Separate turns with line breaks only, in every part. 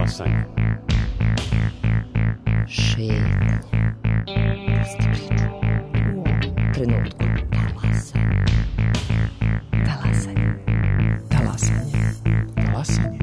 Talasanje.
Šetnje. Pusti priču. U ovom trenutku. Talasanje. Talasanje.
Talasanje.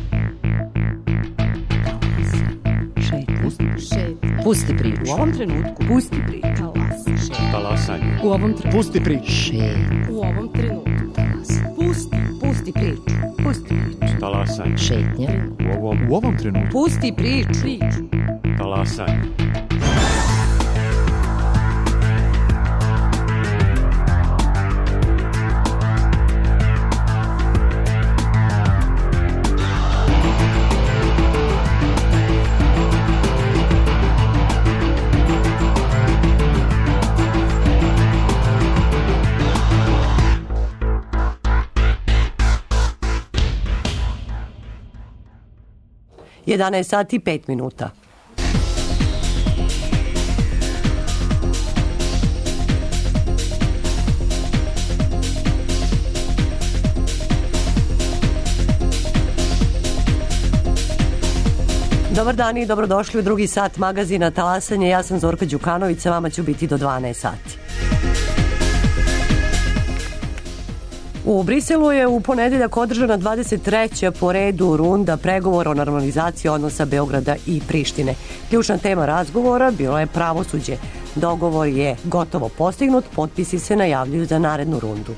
Šetnje. Pusti priču.
U ovom trenutku.
Pusti priču.
Talasanje.
U ovom trenutku. Pusti priču.
Šetnje.
U ovom trenutku.
Pusti priču. Pusti priču.
Talasanje.
Šetnje.
U ovom
trenutku.
Pusti priču.
Talasanje.
Jedanaest sati i 5 minuta. Dobar dan i dobrodošli u drugi sat magazina Talasanje. Ja sam Zorka Đukanović, sa vama ću biti do 12 sati. U Briselu je u ponedeljak održana 23. po redu runda pregovora o normalizaciji odnosa Beograda i Prištine. Ključna tema razgovora bilo je pravosuđe. Dogovor je gotovo postignut, potpisi se najavljuju za narednu rundu.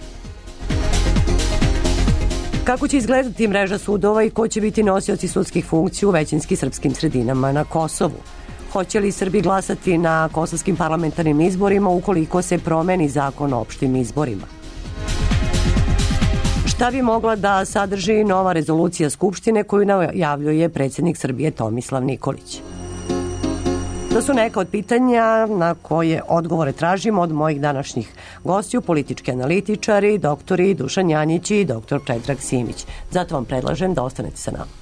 Kako će izgledati mreža sudova i ko će biti nosioci sudskih funkcija u većinski srpskim sredinama na Kosovu? Hoće li Srbi glasati na kosovskim parlamentarnim izborima ukoliko se promeni zakon o opštim izborima? Šta bi mogla da sadrži nova rezolucija Skupštine koju najavljuje predsjednik Srbije Tomislav Nikolić? To su neka od pitanja na koje odgovore tražimo od mojih današnjih gostiju, politički analitičari, doktori Dušan Janjić i doktor Predrag Simić. Zato vam predlažem da ostanete sa nama.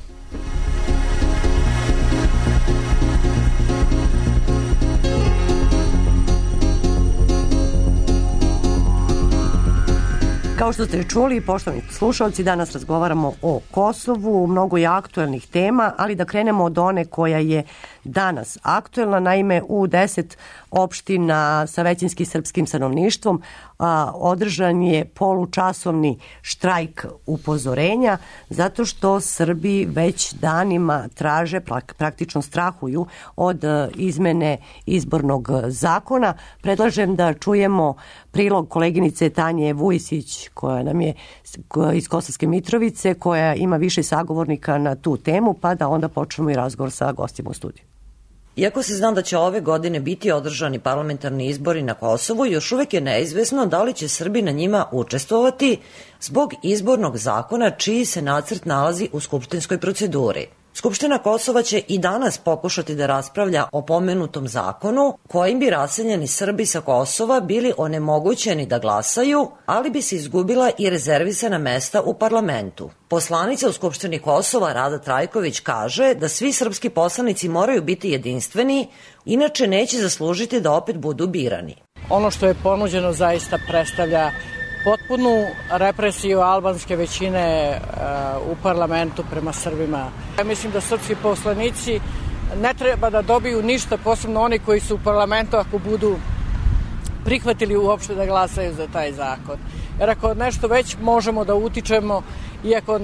Kao što ste čuli, poštovani slušalci, danas razgovaramo o Kosovu, mnogo je aktuelnih tema, ali da krenemo od one koja je danas aktuelna. Naime, u 10 opština sa većinskim srpskim stanovništvom održan je polučasovni štrajk upozorenja zato što Srbi već danima traže, praktično strahuju od izmene izbornog zakona. Predlažem da čujemo prilog koleginice Tanje Vujisić, koja nam je iz Kosovske Mitrovice, koja ima više sagovornika na tu temu, pa da onda počnemo i razgovor sa gostima u studiju.
Iako se zna da će ove godine biti održani parlamentarni izbori na Kosovu, još uvek je neizvesno da li će Srbi na njima učestvovati zbog izbornog zakona čiji se nacrt nalazi u skupštinskoj proceduri. Skupština Kosova će i danas pokušati da raspravlja o pomenutom zakonu kojim bi raseljeni Srbi sa Kosova bili onemogućeni da glasaju, ali bi se izgubila i rezervisana mesta u parlamentu. Poslanica u Skupštini Kosova Rada Trajković kaže da svi srpski poslanici moraju biti jedinstveni, inače neće zaslužiti da opet budu birani.
Ono što je ponuđeno zaista predstavlja potpunu represiju albanske većine u parlamentu prema Srbima. Ja mislim da srpski poslanici ne treba da dobiju ništa, posebno oni koji su u parlamentu, ako budu prihvatili uopšte da glasaju za taj zakon. Jer ako nešto već možemo da utičemo, iako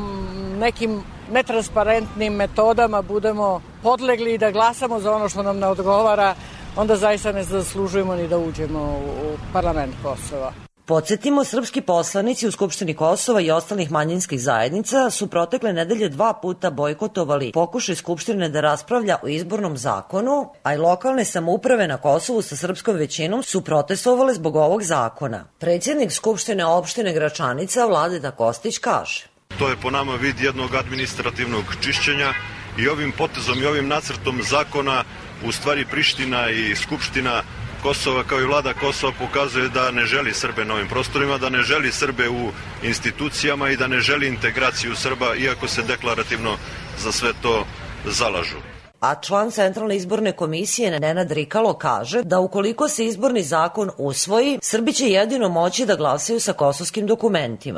nekim netransparentnim metodama budemo podlegli da glasamo za ono što nam ne odgovara, onda zaista ne zaslužujemo ni da uđemo u parlament Kosova.
Podsjetimo, srpski poslanici u Skupštini Kosova i ostalih manjinskih zajednica su protekle nedelje 2 puta bojkotovali pokušaj Skupštine da raspravlja o izbornom zakonu, a i lokalne samouprave na Kosovu sa srpskom većinom su protestovale zbog ovog zakona. Predsjednik Skupštine opštine Gračanica Vladeta Kostić kaže:
To je po nama vid jednog administrativnog čišćenja i ovim potezom i ovim nacrtom zakona u stvari Priština i Skupština Kosova kao i vlada Kosova pokazuje da ne želi Srbe na ovim prostorima, da ne želi Srbe u institucijama i da ne želi integraciju Srba, iako se deklarativno za sve to zalažu.
A član Centralne izborne komisije Nenad Rikalo kaže da ukoliko se izborni zakon usvoji, Srbi će jedino moći da glasaju sa kosovskim dokumentima.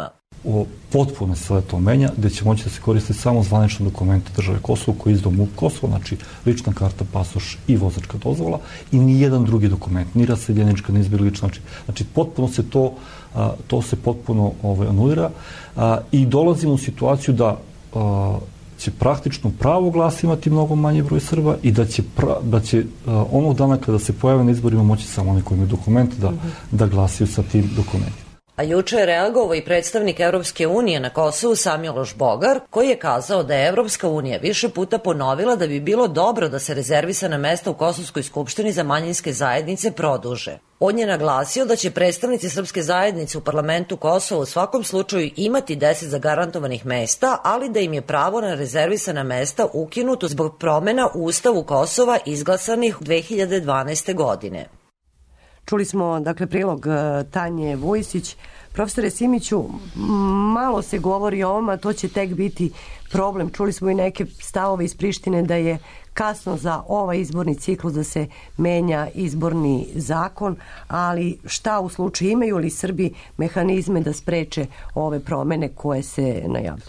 potpuno se to menja, gde će moći da se koriste samo zvanični dokumenti države Kosovo koji je izdao MUP Kosovo, znači lična karta, pasoš i vozačka dozvola i ni jedan drugi dokument, ni raseljenička, ni izbjeglička, znači potpuno se to se potpuno anulira i dolazimo u situaciju da će praktično pravo glasa imati mnogo manji broj Srba i da će onog dana kada se pojave na izborima moći samo oni koji imaju dokumente da glasaju sa tim dokumentima.
A juče je reagovao i predstavnik Evropske unije na Kosovu Miloš Bogar, koji je kazao da je Evropska unija više puta ponovila da bi bilo dobro da se rezervisana mesta u Kosovskoj skupštini za manjinske zajednice produže. On je naglasio da će predstavnici srpske zajednice u parlamentu Kosova u svakom slučaju imati 10 zagarantovanih mesta, ali da im je pravo na rezervisana mesta ukinuto zbog promena u Ustavu Kosova izglasanih 2012. godine.
Čuli smo, dakle, prilog Tanje Vujsić. Profesore Simiću, malo se govori o ovom, a to će tek biti problem. Čuli smo i neke stavove iz Prištine da je kasno za ovaj izborni ciklus da se menja izborni zakon, ali šta u slučaju, imaju li Srbi mehanizme da spreče ove promene koje se najavljuju?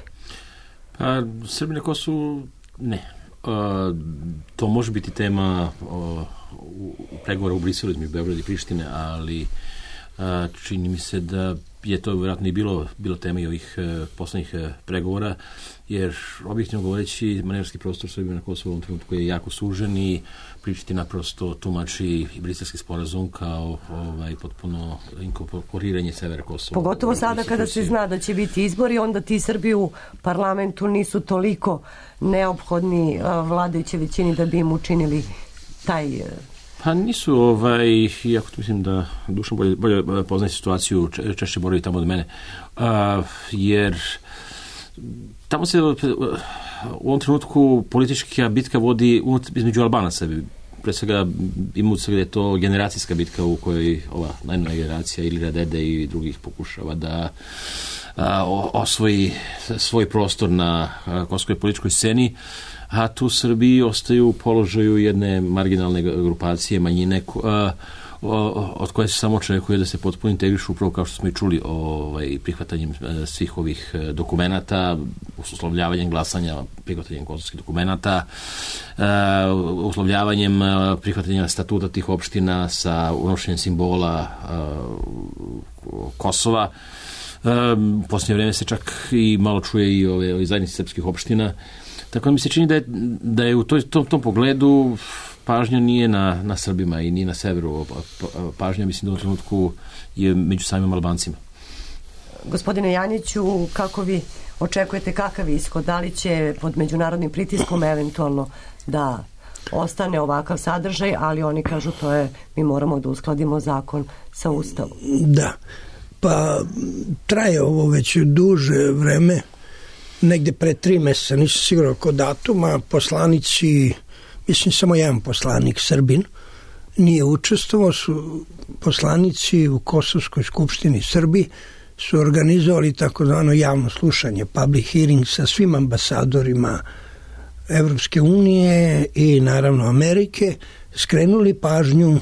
Srbi na Kosovu ne. To može biti tema pregovora u Briselu između Beograda i Prištine, ali čini mi se da je to vjerojatno i bilo tema i ovih poslednjih pregovora, jer objektivno govoreći manevarski prostor Srbije na Kosovu u ovom trenutku je jako sužen i Priština prosto tumači i briselski sporazum kao potpuno inkorporiranje severa Kosova.
Pogotovo sada kada se zna da će biti izbori, onda ti Srbi u parlamentu nisu toliko neophodni vladajuće većini da bi im učinili taj...
Pa nisu, iako mislim da Dušan bolje poznaje situaciju, češće boravi tamo od mene, jer tamo se u ovom trenutku politička bitka vodi između Albanaca. Pre svega ima da je to generacijska bitka u kojoj ova najnovija generacija ili Radede i drugih pokušava da osvoji svoj prostor na kosovskoj političkoj sceni, a tu Srbiji ostaju u položaju jedne marginalne grupacije, manjine, od koje se samo očekuje da se potpuno integrišu, upravo kao što smo i čuli, prihvatanjem svih ovih dokumenata, uslovljavanjem glasanja, prihvatanjem kosovskih dokumenata, uslovljavanjem prihvatanja statuta tih opština sa unošenjem simbola Kosova. U posljednje vreme se čak i malo čuje i ove zajednice srpskih opština. Tako da mi se čini da je u tom pogledu pažnja nije na Srbima i nije na severu. Pažnja, mislim, da u trenutku je među samim Albancima.
Gospodine Janjiću, kako vi očekujete kakav ishod? Da li će pod međunarodnim pritiskom eventualno da ostane ovakav sadržaj, ali oni kažu mi moramo da uskladimo zakon sa Ustavom?
Da, pa traje ovo već duže vreme, negde pre 3 meseca, nisam sigurno oko datuma, poslanici, mislim samo jedan poslanik, Srbin, nije učestvovao, su poslanici u Kosovskoj skupštini Srbi su organizovali takozvano javno slušanje, public hearing sa svim ambasadorima Evropske unije i naravno Amerike, skrenuli pažnju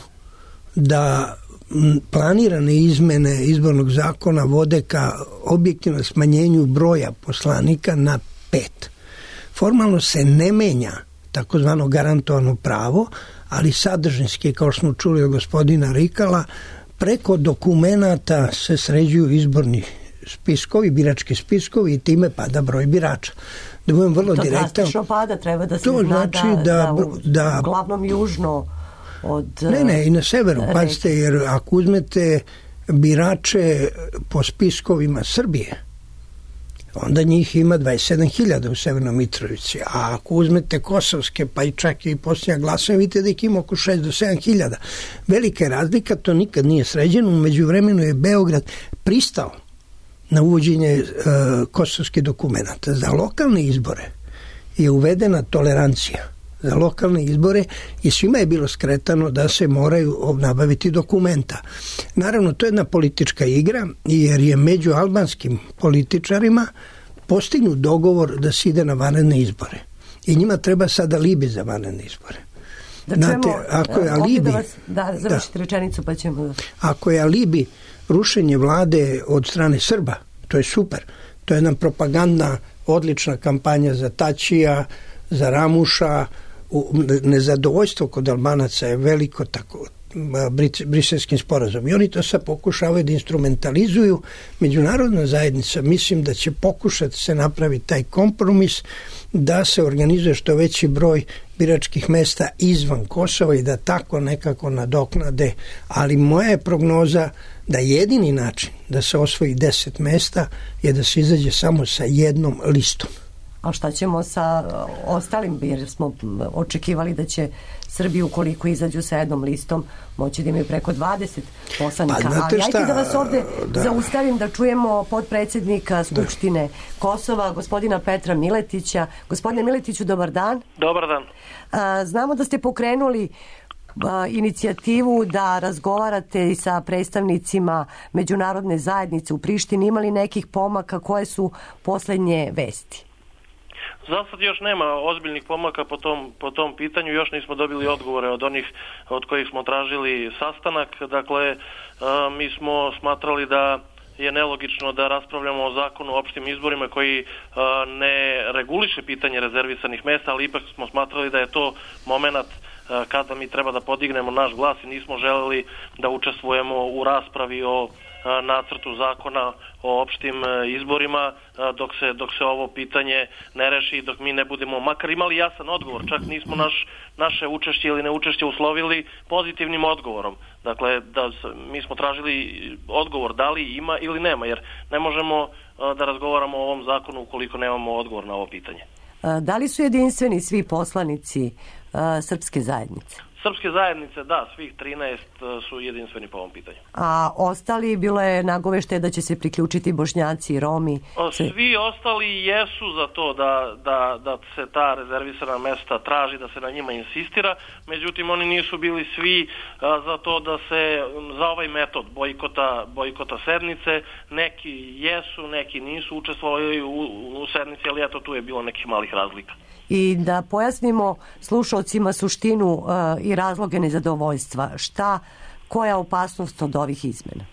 da planirane izmene izbornog zakona vode ka objektivnom smanjenju broja poslanika na 5. Formalno se ne menja takozvano garantovano pravo, ali sadržinski, kao što smo čuli od gospodina Rikala, preko dokumenata se sređuju izborni spiskovi, birački spiskovi i time pada broj birača. Da budem vrlo direktan. To
drastično pada, treba da se zna da uglavnom južno od...
Ne, i na severu, pazite, jer ako uzmete birače po spiskovima Srbije, onda njih ima 27.000 u Severnoj Mitrovici, a ako uzmete kosovske, pa i čak i posljednja glasanja, vidite da ih ima oko 6 do 7.000. Velika je razlika, to nikad nije sređeno, u međuvremenu je Beograd pristao na uvođenje kosovskih dokumenta. Za lokalne izbore je uvedena tolerancija za lokalne izbore i svima je bilo skretano da se moraju nabaviti dokumenta. Naravno, to je jedna politička igra, jer je među albanskim političarima postignut dogovor da se ide na vanredne izbore. I njima treba sada alibi za vanredne izbore. Ako je alibi...
Završite rečenicu pa ćemo...
Ako je alibi rušenje vlade od strane Srba, to je super. To je jedna propagandna, odlična kampanja za Tačija, za Ramuša. Nezadovoljstvo kod Albanaca je veliko tako briselskim sporazom. I oni to sad pokušavaju da instrumentalizuju. Međunarodna zajednica, mislim da će pokušati se napraviti taj kompromis da se organizuje što veći broj biračkih mesta izvan Kosova i da tako nekako nadoknade. Ali moja je prognoza da jedini način da se osvoji 10 mesta je da se izađe samo sa jednom listom.
A šta ćemo sa ostalim, jer smo očekivali da će Srbiju, ukoliko izađu sa jednom listom, moći da imaju preko 20 poslanika. Ali ajte da vas ovde zaustavim da čujemo potpredsjednika Skupštine Kosova, gospodina Petra Miletića. Gospodine Miletiću, dobar dan.
Dobar dan.
Znamo da ste pokrenuli inicijativu da razgovarate i sa predstavnicima međunarodne zajednice u Prištini. Imali nekih pomaka? Koje su poslednje vesti?
Za sad još nema ozbiljnih pomaka po tom pitanju, još nismo dobili odgovore od onih od kojih smo tražili sastanak. Dakle, mi smo smatrali da je nelogično da raspravljamo o zakonu o opštim izborima koji ne reguliše pitanje rezervisanih mesta, ali ipak smo smatrali da je to moment kada mi treba da podignemo naš glas i nismo želeli da učestvujemo u raspravi o nacrtu zakona o opštim izborima dok se ovo pitanje ne reši, dok mi ne budemo makar imali jasan odgovor. Čak nismo naše učešće ili neučešće uslovili pozitivnim odgovorom. Dakle, mi smo tražili odgovor da li ima ili nema, jer ne možemo da razgovaramo o ovom zakonu ukoliko nemamo odgovor na ovo pitanje.
Da li su jedinstveni svi poslanici srpske zajednice?
Srpske zajednice, da, svih 13 su jedinstveni po ovom pitanju.
A ostali, bilo je nagoveštaje da će se priključiti Bošnjaci i Romi?
Svi ostali jesu za to da se ta rezervisana mesta traži, da se na njima insistira, međutim oni nisu bili svi za to da se za ovaj metod bojkota sednice, neki jesu, neki nisu učestvovali u sednici, ali eto tu je bilo nekih malih razlika.
I da pojasnimo slušalcima suštinu i razloge nezadovoljstva. Koja opasnost od ovih izmena?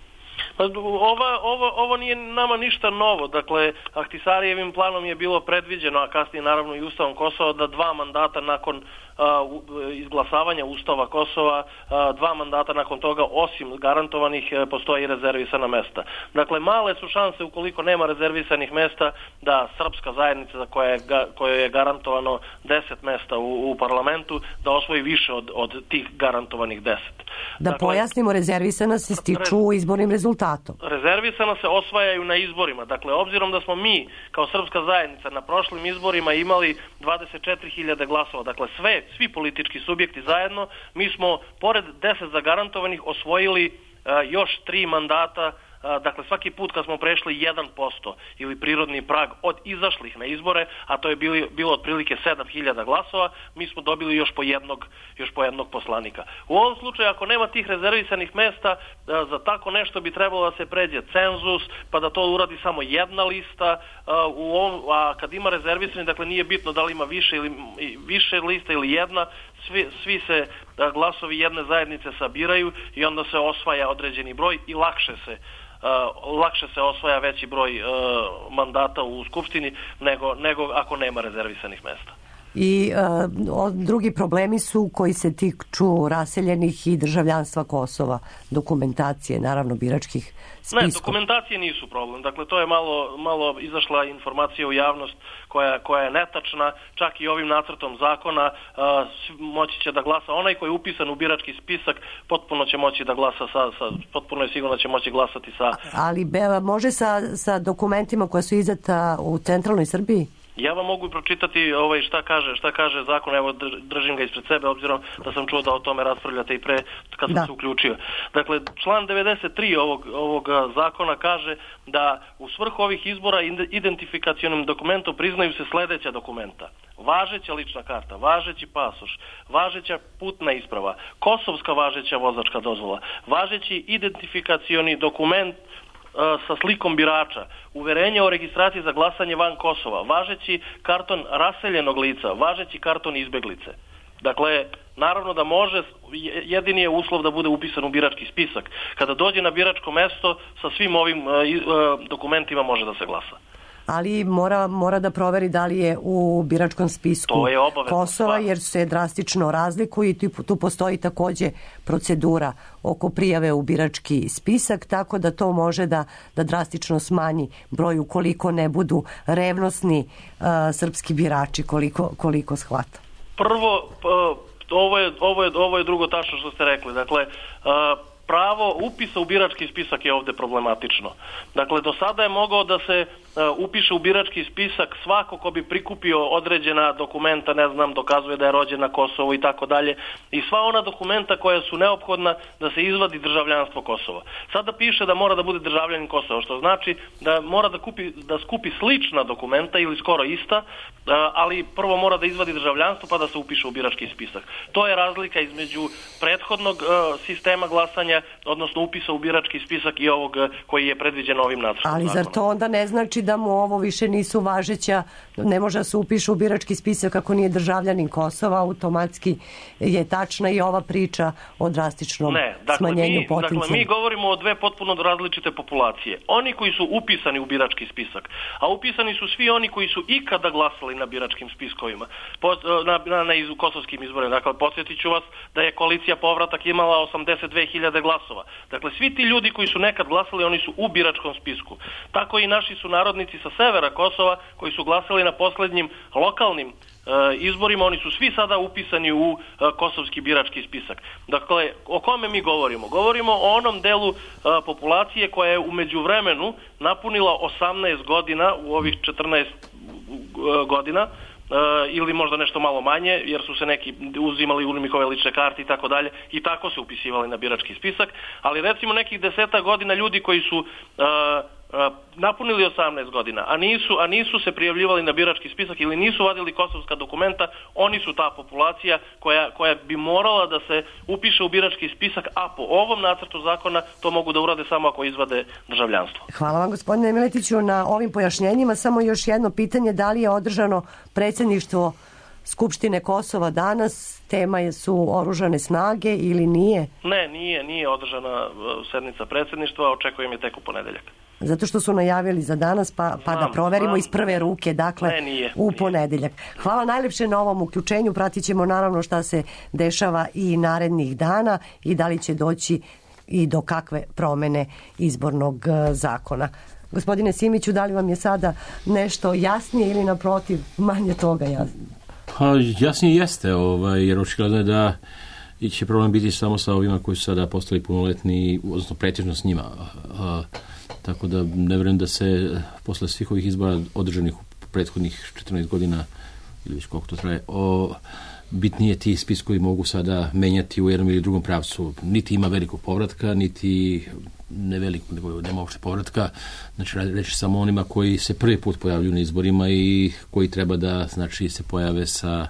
Ovo nije nama ništa novo. Dakle, Ahtisarijevim planom je bilo predviđeno, a kasnije naravno i Ustavom Kosova, da 2 mandata nakon izglasavanja Ustava Kosova, 2 mandata nakon toga, osim garantovanih, postoji rezervisana mesta. Dakle, male su šanse ukoliko nema rezervisanih mesta da srpska zajednica za kojoj je garantovano 10 mesta u parlamentu, da osvoji više od tih garantovanih 10.
Da pojasnimo, rezervisana se stiču izbornim rezultatom.
Rezervisana se osvajaju na izborima. Dakle, obzirom da smo mi kao srpska zajednica na prošlim izborima imali 24.000 glasova, dakle svi politički subjekti zajedno, mi smo pored 10 zagarantovanih osvojili još 3 mandata. Dakle, svaki put kad smo prešli 1% ili prirodni prag od izašlih na izbore, a to je bilo otprilike 7.000 glasova, mi smo dobili još po jednog poslanika. U ovom slučaju, ako nema tih rezervisanih mesta, za tako nešto bi trebalo da se pređe cenzus, pa da to uradi samo jedna lista, a kad ima rezervisani, dakle nije bitno da li ima više lista ili jedna, svi se glasovi jedne zajednice sabiraju i onda se osvaja određeni broj i lakše se osvaja veći broj mandata u Skupštini nego ako nema rezervisanih mesta.
I drugi problemi su koji se tiču raseljenih i državljanstva Kosova, dokumentacije, naravno biračkih spiskova.
Ne, dokumentacije nisu problem. Dakle, to je malo izašla informacija u javnost koja je netačna. Čak i ovim nacrtom zakona moći će da glasa onaj koji je upisan u birački spisak, potpuno će moći da glasa potpuno je sigurno da će moći glasati sa...
Ali može sa dokumentima koja su izdata u centralnoj Srbiji?
Ja vam mogu pročitati šta kaže zakon, evo držim ga ispred sebe, obzirom da sam čuo da o tome raspravljate i pre kad sam se uključio. Dakle, član 93 ovog zakona kaže da u svrhu ovih izbora identifikacionim dokumentom priznaju se sledeća dokumenta: važeća lična karta, važeći pasoš, važeća putna isprava, kosovska važeća vozačka dozvola, važeći identifikacioni dokument sa slikom birača, uverenje o registraciji za glasanje van Kosova, važeći karton raseljenog lica, važeći karton izbeglice. Dakle, naravno da može jedini je uslov da bude upisan u birački spisak. Kada dođe na biračko mesto, sa svim ovim dokumentima može da se glasa.
Ali mora da proveri da li je u biračkom spisku Kosova, jer se drastično razlikuju i tu postoji takođe procedura oko prijave u birački spisak, tako da to može da drastično smanji broj ukoliko ne budu revnosni srpski birači, koliko shvata.
Prvo, ovo je drugo tačno što ste rekli. Dakle, pravo upisa u birački spisak je ovde problematično. Dakle, do sada je mogao da se upiše u birački spisak svako ko bi prikupio određena dokumenta, ne znam, dokazuje da je rođen na Kosovu i tako dalje, i sva ona dokumenta koja su neophodna da se izvadi državljanstvo Kosova. Sada piše da mora da bude državljanin Kosova, što znači da mora da skupi slična dokumenta ili skoro ista, ali prvo mora da izvadi državljanstvo pa da se upiše u birački spisak. To je razlika između prethodnog sistema glasanja, odnosno upisa u birački spisak i ovog koji je predviđen ovim nacrtom.
Ali zar to onda ne znači da mu ovo više nisu važeća, ne može da se upiše u birački spisak ako nije državljanin Kosova, automatski je tačna i ova priča o drastičnom smanjenju potencijalnog.
Dakle, mi govorimo o dve potpuno različite populacije. Oni koji su upisani u birački spisak, a upisani su svi oni koji su ikada glasali na biračkim spiskovima, na kosovskim izborima. Dakle, podsjetit ću vas da je koalicija Povratak imala 82.000 glasova. Dakle, svi ti ljudi koji su nekad glasali, oni su u biračkom spisku. Tako i naši sunarodnici sa severa Kosova koji su glasali na poslednjim lokalnim izborima, oni su svi sada upisani u kosovski birački spisak. Dakle, o kome mi govorimo? Govorimo o onom delu populacije koja je u međuvremenu napunila 18 godina u ovih 14 godina, ili možda nešto malo manje, jer su se neki uzimali UNMIK-ove lične karte i tako dalje, i tako se upisivali na birački spisak, ali recimo nekih 10 godina ljudi koji su napunili 18 godina, a nisu se prijavljivali na birački spisak ili nisu vadili kosovska dokumenta, oni su ta populacija koja bi morala da se upiše u birački spisak, a po ovom nacrtu zakona to mogu da urade samo ako izvade državljanstvo.
Hvala vam, gospodine Miletiću, na ovim pojašnjenjima. Samo još jedno pitanje, da li je održano predsjedništvo Skupštine Kosova danas? Tema su oružane snage ili nije?
Ne, nije održana sednica predsjedništva, očekujem je tek u ponedeljak.
Zato što su najavili za danas, pa da proverimo iz prve ruke, dakle, u ponedeljak. Hvala najlepše na ovom uključenju, pratit ćemo naravno šta se dešava i narednih dana i da li će doći i do kakve promene izbornog zakona. Gospodine Simiću, da li vam je sada nešto jasnije ili naprotiv manje toga jasnije?
Pa jasnije jeste, jer očigledno je da će problem biti samo sa ovima koji su sada postali punoletni, odnosno pretežno s njima. Tako da ne vjerujem da se posle svih ovih izbora održanih u prethodnih 14 godina ili već koliko to traje, bitnije ti spiskovi mogu sada menjati u jednom ili drugom pravcu. Niti ima velikog povratka, niti ne velikog, nego nema uopšte povratka. Znači, reći samo onima koji se prvi put pojavljuju na izborima i koji treba da, znači, se pojave sa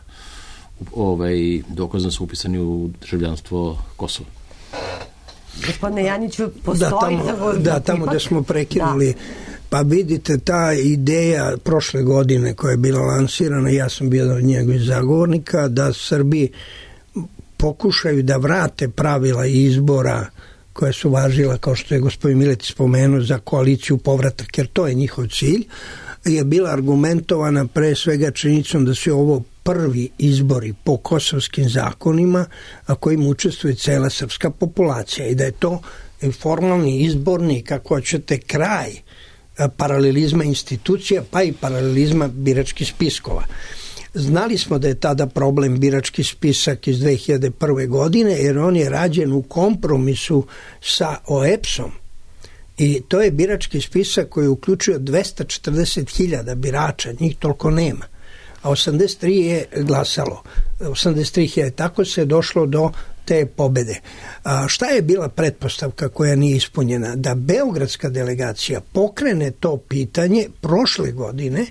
dokazom su upisani u državljanstvo Kosova.
Gospodine Janjiću, postoji...
Tamo da smo prekinuli. Pa vidite, ta ideja prošle godine koja je bila lansirana, ja sam bio od njegovih zagovornika, da Srbi pokušaju da vrate pravila izbora koja su važila, kao što je gospodin Miletić spomenuo, za koaliciju Povratak, jer to je njihov cilj, je bila argumentovana pre svega činjenicom da su ovo prvi izbori po kosovskim zakonima, a kojim učestvuje cela srpska populacija i da je to formalni izborni, kako hoćete, kraj paralelizma institucija, pa i paralelizma biračkih spiskova. Znali smo da je tada problem birački spisak iz 2001. godine, jer on je rađen u kompromisu sa OEPS-om. I to je birački spisak koji je uključio 240.000 birača, njih toliko nema. A 83 je glasalo. 83.000, tako se došlo do te pobede. Šta je bila pretpostavka koja nije ispunjena? Da beogradska delegacija pokrene to pitanje prošle godine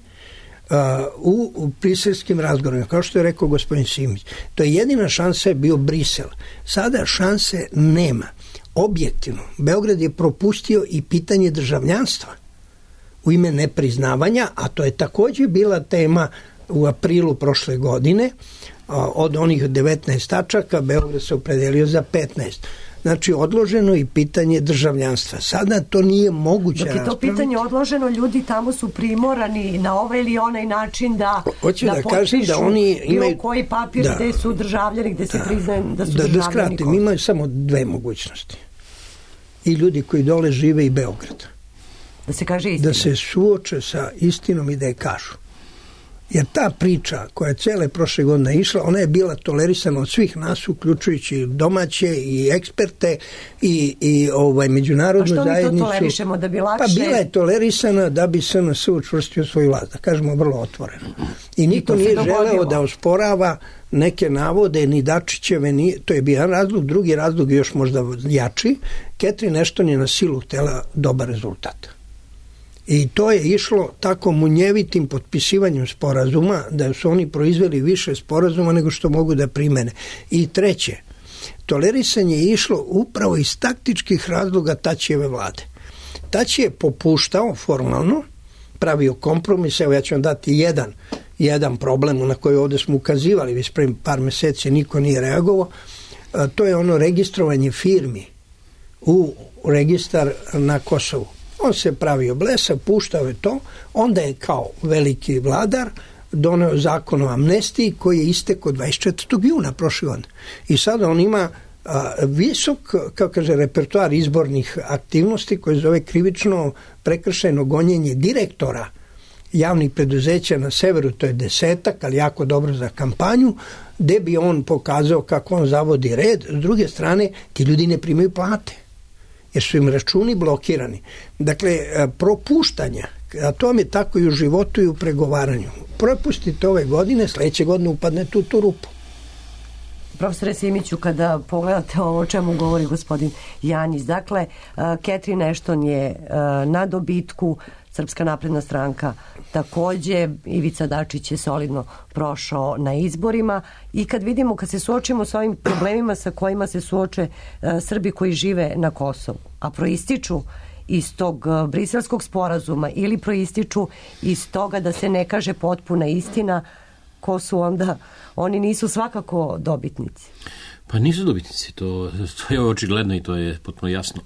u briselskim razgovorima, kao što je rekao gospodin Simić. To je jedina šansa, je bio Brisel. Sada šanse nema. Objektivno, Beograd je propustio i pitanje državljanstva u ime nepriznavanja, a to je također bila tema u aprilu prošle godine, od onih 19 tačaka, Beograd se opredelio za 15. Znači, odloženo i pitanje državljanstva. Sada to nije moguće
raspraviti. Dok je to pitanje odloženo, ljudi tamo su primorani na ovaj ili onaj način da potpišu bilo koji papir gde su državljani, gde se priznaje da su državljani.
Da skratim, imaju samo dve mogućnosti. I ljudi koji dole žive i Beograd.
Da se kaže istina.
Da se suoče sa istinom i da je kažu. Jer ta priča koja je cele prošle godine išla, ona je bila tolerisana od svih nas, uključujući domaće i eksperte i međunarodnu zajednicu. A što mi to tolerišemo, da bi lakše... Pa bila je tolerisana da bi SNS učvrstio svoju vlast, da kažemo vrlo otvoreno. I niko nije želeo da osporava neke navode, ni Dačićeve, to je bio jedan razlog, drugi razlog još možda jači, Catherine Ashton je na silu htjela dobar rezultat. I to je išlo tako munjevitim potpisivanjem sporazuma da su oni proizveli više sporazuma nego što mogu da primene. I treće, tolerisanje je išlo upravo iz taktičkih razloga Tačijeve vlade. Tači je popuštao formalno, pravio kompromis, evo ja ću vam dati jedan problem na koji ovdje smo ukazivali, već pre par meseci niko nije reagovao, to je ono registrovanje firmi u registar na Kosovu. On se pravio blesa, puštao je to, onda je kao veliki vladar doneo zakon o amnestiji koji je istekao 24. juna prošle godine. I sada on ima visok, kao kaže, repertoar izbornih aktivnosti koji zove krivično prekršajno gonjenje direktora javnih preduzeća na severu, to je 10, ali jako dobro za kampanju, gde bi on pokazao kako on zavodi red. S druge strane, ti ljudi ne primaju plate, jer su im računi blokirani. Dakle, propuštanja, a to vam je tako i u životu i u pregovaranju. Propustite ove godine, sledeće godine upadnete u tu rupu.
Profesore Simiću, kada pogledate ovo o čemu govori gospodin Janjić, dakle, Catherine Ashton je na dobitku, Srpska napredna stranka takođe, Ivica Dačić je solidno prošao na izborima i kad vidimo, kad se suočimo sa ovim problemima sa kojima se suoče Srbi koji žive na Kosovu, a proističu iz tog briselskog sporazuma ili proističu iz toga da se ne kaže potpuna istina, ko su onda? Oni nisu svakako dobitnici.
Pa nisu dobitnici, to je očigledno i to je potpuno jasno,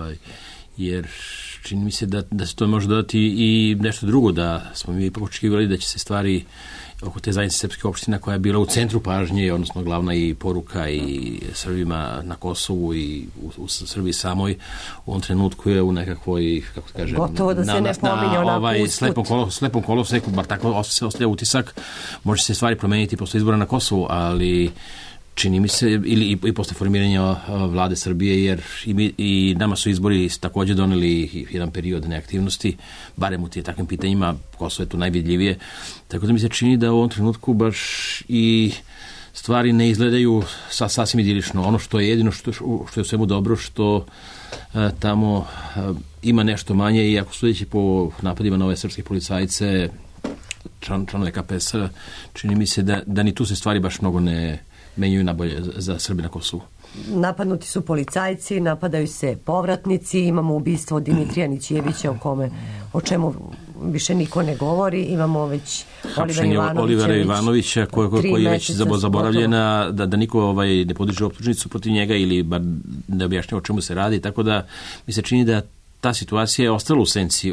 jer čini mi se da se to može dodati i nešto drugo, da smo mi ipak očekivali da će se stvari oko te zajednice srpske opština koja je bila u centru pažnje, odnosno glavna i poruka i Srbima na Kosovu i u Srbiji samoj, u ovom trenutku je u nekakvoj, kako kažem,
gotovo da se ne pominje onako usput.
Slepom koloseku, bar tako se ostavlja utisak, može se stvari promeniti posle izbora na Kosovu, ali čini mi se, i posle formiranja vlade Srbije, jer i nama su izbori takođe doneli jedan period neaktivnosti, barem u takvim pitanjima, Kosovo je tu najvidljivije, tako da mi se čini da u ovom trenutku baš i stvari ne izgledaju sasvim idilično. Ono što je jedino što je u svemu dobro, što tamo ima nešto manje, i ako sudeći po napadima na ove srpske policajce, članove KPS, čini mi se da ni tu se stvari baš mnogo ne menjaju nabolje za Srbi na Kosovu.
Napadnuti su policajci, napadaju se povratnici, imamo ubistvo Dimitrija Nićijevića o čemu više niko ne govori, imamo već
Olivera Ivanovića koji je već zaboravljena, da niko ne podiže optužnicu protiv njega ili bar ne objašnjava o čemu se radi, tako da mi se čini da ta situacija je ostala u senci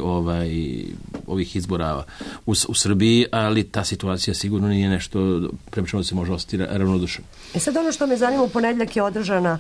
ovih izbora u Srbiji, ali ta situacija sigurno nije nešto prema čemu se može ostati ravnodušan.
Sad ono što me zanima, u ponedjeljak je održana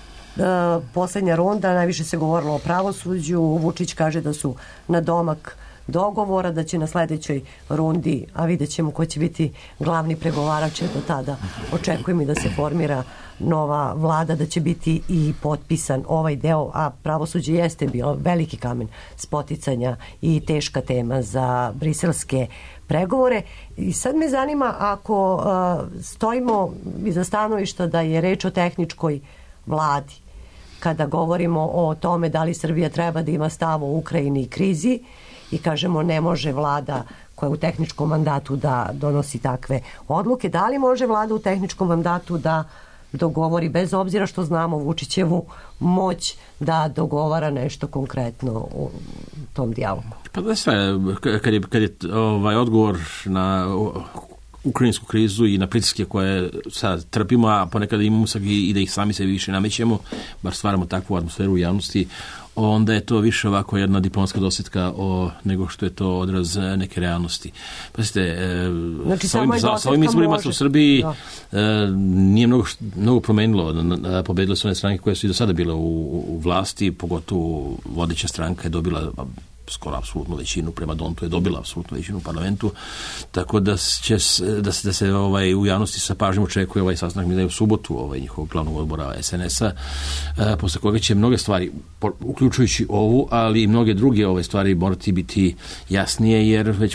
poslednja runda, najviše se govorilo o pravosuđu, Vučić kaže da su na domak dogovora, da će na sledećoj rundi, a vidjet ćemo ko će biti glavni pregovarač, do tada očekujem i da se formira nova vlada, da će biti i potpisan ovaj deo, a pravosuđe jeste bilo veliki kamen spoticanja i teška tema za briselske pregovore. I sad me zanima, ako stojimo iza stanovišta da je reč o tehničkoj vladi, kada govorimo o tome da li Srbija treba da ima stav o Ukrajini i krizi, i kažemo ne može vlada koja je u tehničkom mandatu da donosi takve odluke, da li može vlada u tehničkom mandatu da dogovori, bez obzira što znamo Vučićevu moć da dogovara nešto konkretno u tom dijalogu?
Pa da sve, kad je odgovor na ukrajinsku krizu i na pritiske koje sad trpimo, a ponekad imamo i da ih sami se više namećemo, bar stvaramo takvu atmosferu u javnosti, onda je to više ovako jedna diplomatska dosjetka nego što je to odraz neke realnosti. Pazite,
znači,
sa ovim izborima u Srbiji nije mnogo promenilo. Pobedile su one stranke koje su i do sada bile u vlasti, pogotovo vodeća stranka je dobila skoro apsolutnu većinu, prema Dontu je dobila apsolutnu većinu u parlamentu, tako da se u javnosti sa pažnjom očekuje ovaj sastanak u subotu njihovog glavnog odbora SNS-a, posle koga će mnoge stvari, uključujući ovu, ali i mnoge druge stvari morati biti jasnije, jer već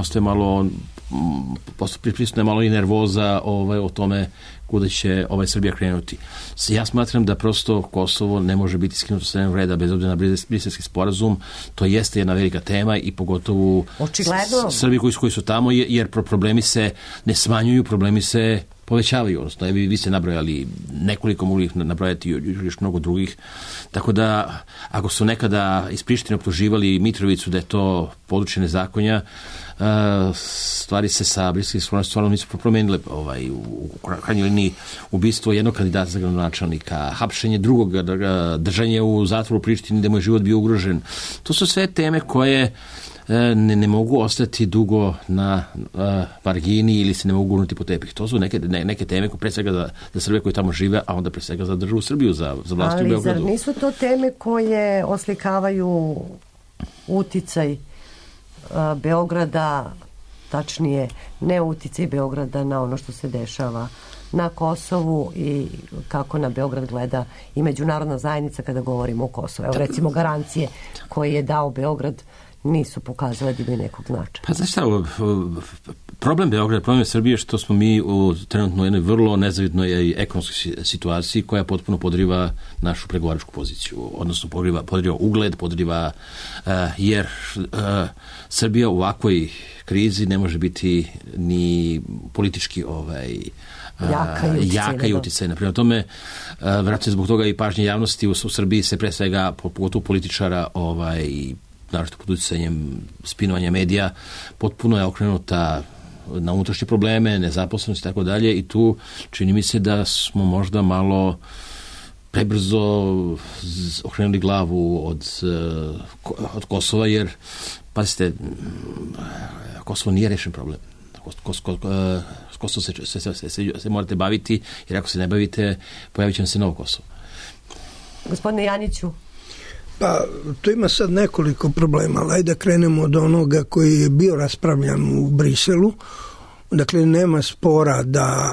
prisutna je malo i nervoza o tome kuda će Srbija krenuti. Ja smatram da prosto Kosovo ne može biti skinuto sa dnevnog reda bez obzira na Briselski sporazum. To jeste jedna velika tema i pogotovo Srbi koji su tamo, jer problemi se ne smanjuju, problemi se povećavaju. Odnosno, vi ste nabrojali nekoliko, mogli ih nabrojati još mnogo drugih. Tako da, ako su nekada iz Prištine optuživali Mitrovicu da je to područje nezakonja, stvari se sa Briselskim sporazumom stvarno nisu promenile. U krajnjoj liniji ubistvo jednog kandidata za gradonačelnika, hapšenje drugog, držanje u zatvoru u Prištini da mu je život bio ugrožen. To su sve teme koje ne mogu ostati dugo na margini ili se ne mogu gurnuti po tepih. To su neke teme koje pre svega za Srbije koji tamo žive, a onda pre svega za državu Srbiju, za vlast u Beogradu.
Ali zar nisu to teme koje oslikavaju uticaj Beograda, tačnije ne uticaj Beograda na ono što se dešava na Kosovu i kako na Beograd gleda i međunarodna zajednica kada govorimo o Kosovu? Evo recimo garancije koje je dao Beograd nisu pokazale da imaju nekog značaja.
Pa znaš šta, problem Beograda, problem Srbije što smo mi u trenutno jednoj vrlo nezavidnoj ekonomskoj situaciji koja potpuno podriva našu pregovaračku poziciju, odnosno podriva ugled, jer Srbija u ovakvoj krizi ne može biti ni politički jaka i uticajna. Prema tome, vratno zbog toga i pažnje javnosti u Srbiji se pre svega, pogotovo političara, naravno pod uticajem spinovanja medija, potpuno je okrenuta na unutrašnje probleme, nezaposlenost i tako dalje, i tu čini mi se da smo možda malo prebrzo okrenuli glavu od Kosova, jer pazite, Kosovo nije rešen problem. Kosovo se morate baviti, jer ako se ne bavite, pojavit će vam se novo Kosovo.
Gospodine Janiću.
Pa, tu ima sad nekoliko problema, ali ajde da krenemo od onoga koji je bio raspravljan u Briselu. Dakle, nema spora da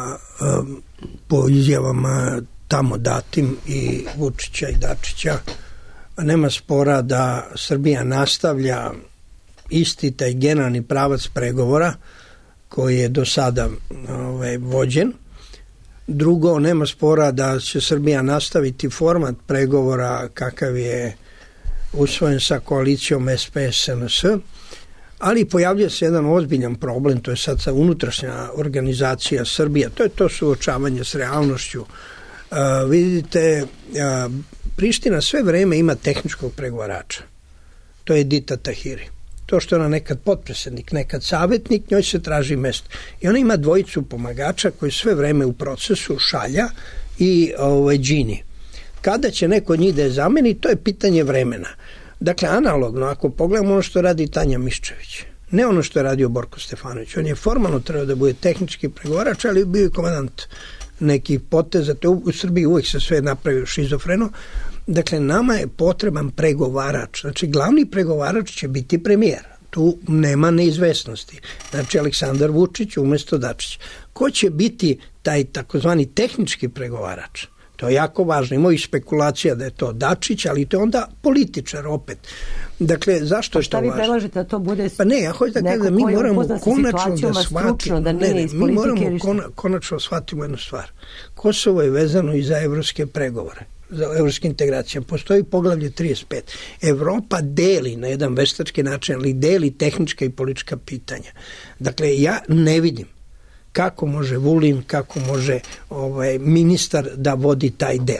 po izjavama tamo datim i Vučića i Dačića, nema spora da Srbija nastavlja isti taj generalni pravac pregovora koji je do sada vođen. Drugo, nema spora da će Srbija nastaviti format pregovora kakav je usvojen sa koalicijom SPS-SNS, ali pojavlja se jedan ozbiljan problem, to je sad sa unutrašnja organizacija Srbije, to je to suočavanje s realnošću. Vidite, Priština sve vreme ima tehničkog pregovarača, to je Edita Tahiri. To što je ona nekad potpredsednik, nekad savjetnik, njoj se traži mesto. I ona ima dvojicu pomagača koji sve vreme u procesu, Šalja i Đini. Kada će neko od njih da je zameni, to je pitanje vremena. Dakle, analogno, ako pogledamo ono što radi Tanja Miščević, ne ono što je radio Borko Stefanović, on je formalno trebao da bude tehnički pregovarač, ali bio je komandant nekih poteza, to u Srbiji uvijek se sve napravio šizofreno. Dakle, nama je potreban pregovarač. Znači, glavni pregovarač će biti premijer. Tu nema neizvesnosti. Znači, Aleksandar Vučić umjesto Dačića. Ko će biti taj takozvani tehnički pregovarač? To je jako važno. Ima i spekulacija da je to Dačić, ali to je onda političar opet. Dakle, zašto je to važno?
Šta vi predlažete da to bude
pa ne, ja hoću da kažem da mi moramo konačno da shvatimo, mi moramo konačno shvatimo jednu stvar. Kosovo je vezano i za evropske pregovore, za evropske integracije. Postoji poglavlje 35. Evropa deli na jedan veštački način, ali deli tehnička i politička pitanja. Dakle, ja ne vidim kako može Vulin, kako može ministar da vodi taj deo.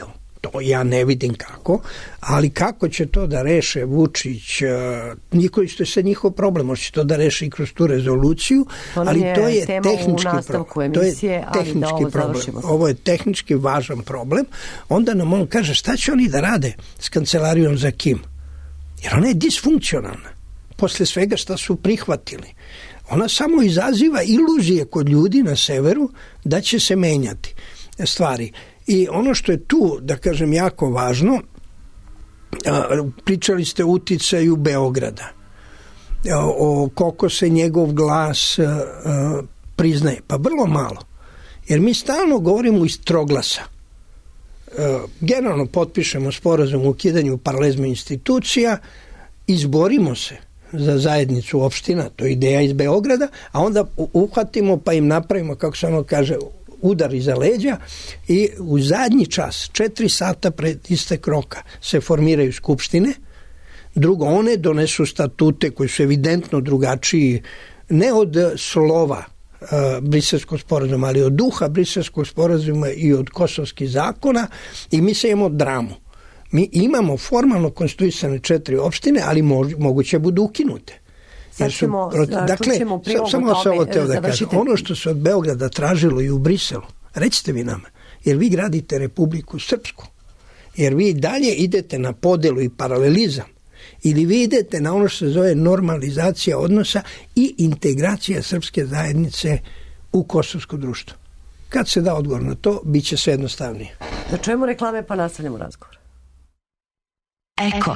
To ja ne vidim kako, ali kako će to da reše Vučić, što je sad njihov problem, može to da reše i kroz tu rezoluciju, ali to je tehnički problem. To je tehnički problem. Ovo je tehnički važan problem. Onda nam on kaže šta će oni da rade s kancelarijom za Kim? Jer ona je disfunkcionalna. Posle svega šta su prihvatili. Ona samo izaziva iluzije kod ljudi na severu da će se menjati stvari. I ono što je tu, da kažem, jako važno, pričali ste o uticaju Beograda, o koliko se njegov glas priznaje. Pa vrlo malo. Jer mi stalno govorimo iz troglasa. Generalno potpišemo sporazum o ukidanju paralelizma institucija, izborimo se za zajednicu opština, to je ideja iz Beograda, a onda uhvatimo pa im napravimo, kako se ono kaže, udar iza leđa i u zadnji čas, 4 sata pred istek roka, se formiraju skupštine. Drugo, one donesu statute koji su evidentno drugačiji, ne od slova Briselskog sporazuma, ali od duha Briselskog sporazuma i od kosovskih zakona, i mi se imamo dramu. Mi imamo formalno konstituisane 4 opštine, ali moguće budu ukinute. Dakle, samo se ovo teo da kažem. Ono što se od Beograda tražilo i u Briselu, recite vi nama, jer vi gradite Republiku Srpsku, jer vi dalje idete na podelu i paralelizam, ili vi idete na ono što se zove normalizacija odnosa i integracija srpske zajednice u kosovsko društvo. Kad se da odgovor na to, bit će sve jednostavnije.
Da čujemo reklame pa nastavljamo razgovor.
Eko.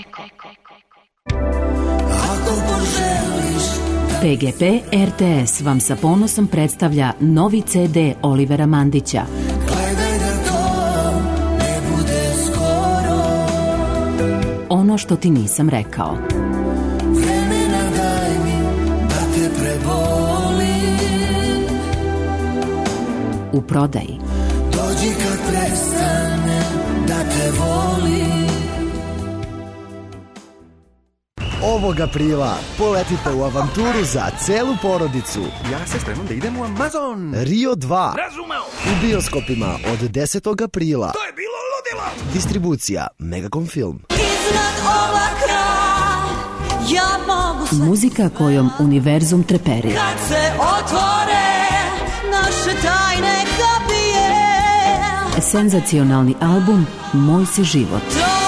PGP RTS vam sa ponosom predstavlja novi CD Olivera Mandića. Gledaj da to ne bude skoro. Ono što ti nisam rekao. Vremena daj mi da te prebolim. U prodaji. Dođi kad prestane da te volim.
Ovog aprila poletite u avanturu za celu porodicu.
Ja se spremam da idem u Amazon.
Rio 2.
Razumeo.
U bioskopima od 10. aprila.
To je bilo ludilo.
Distribucija Megacom Film.
Iznad oblaka ja mogu se... Muzika kojom univerzum treperi. Kad se otvore naše tajne kapije. Senzacionalni album Moj si život.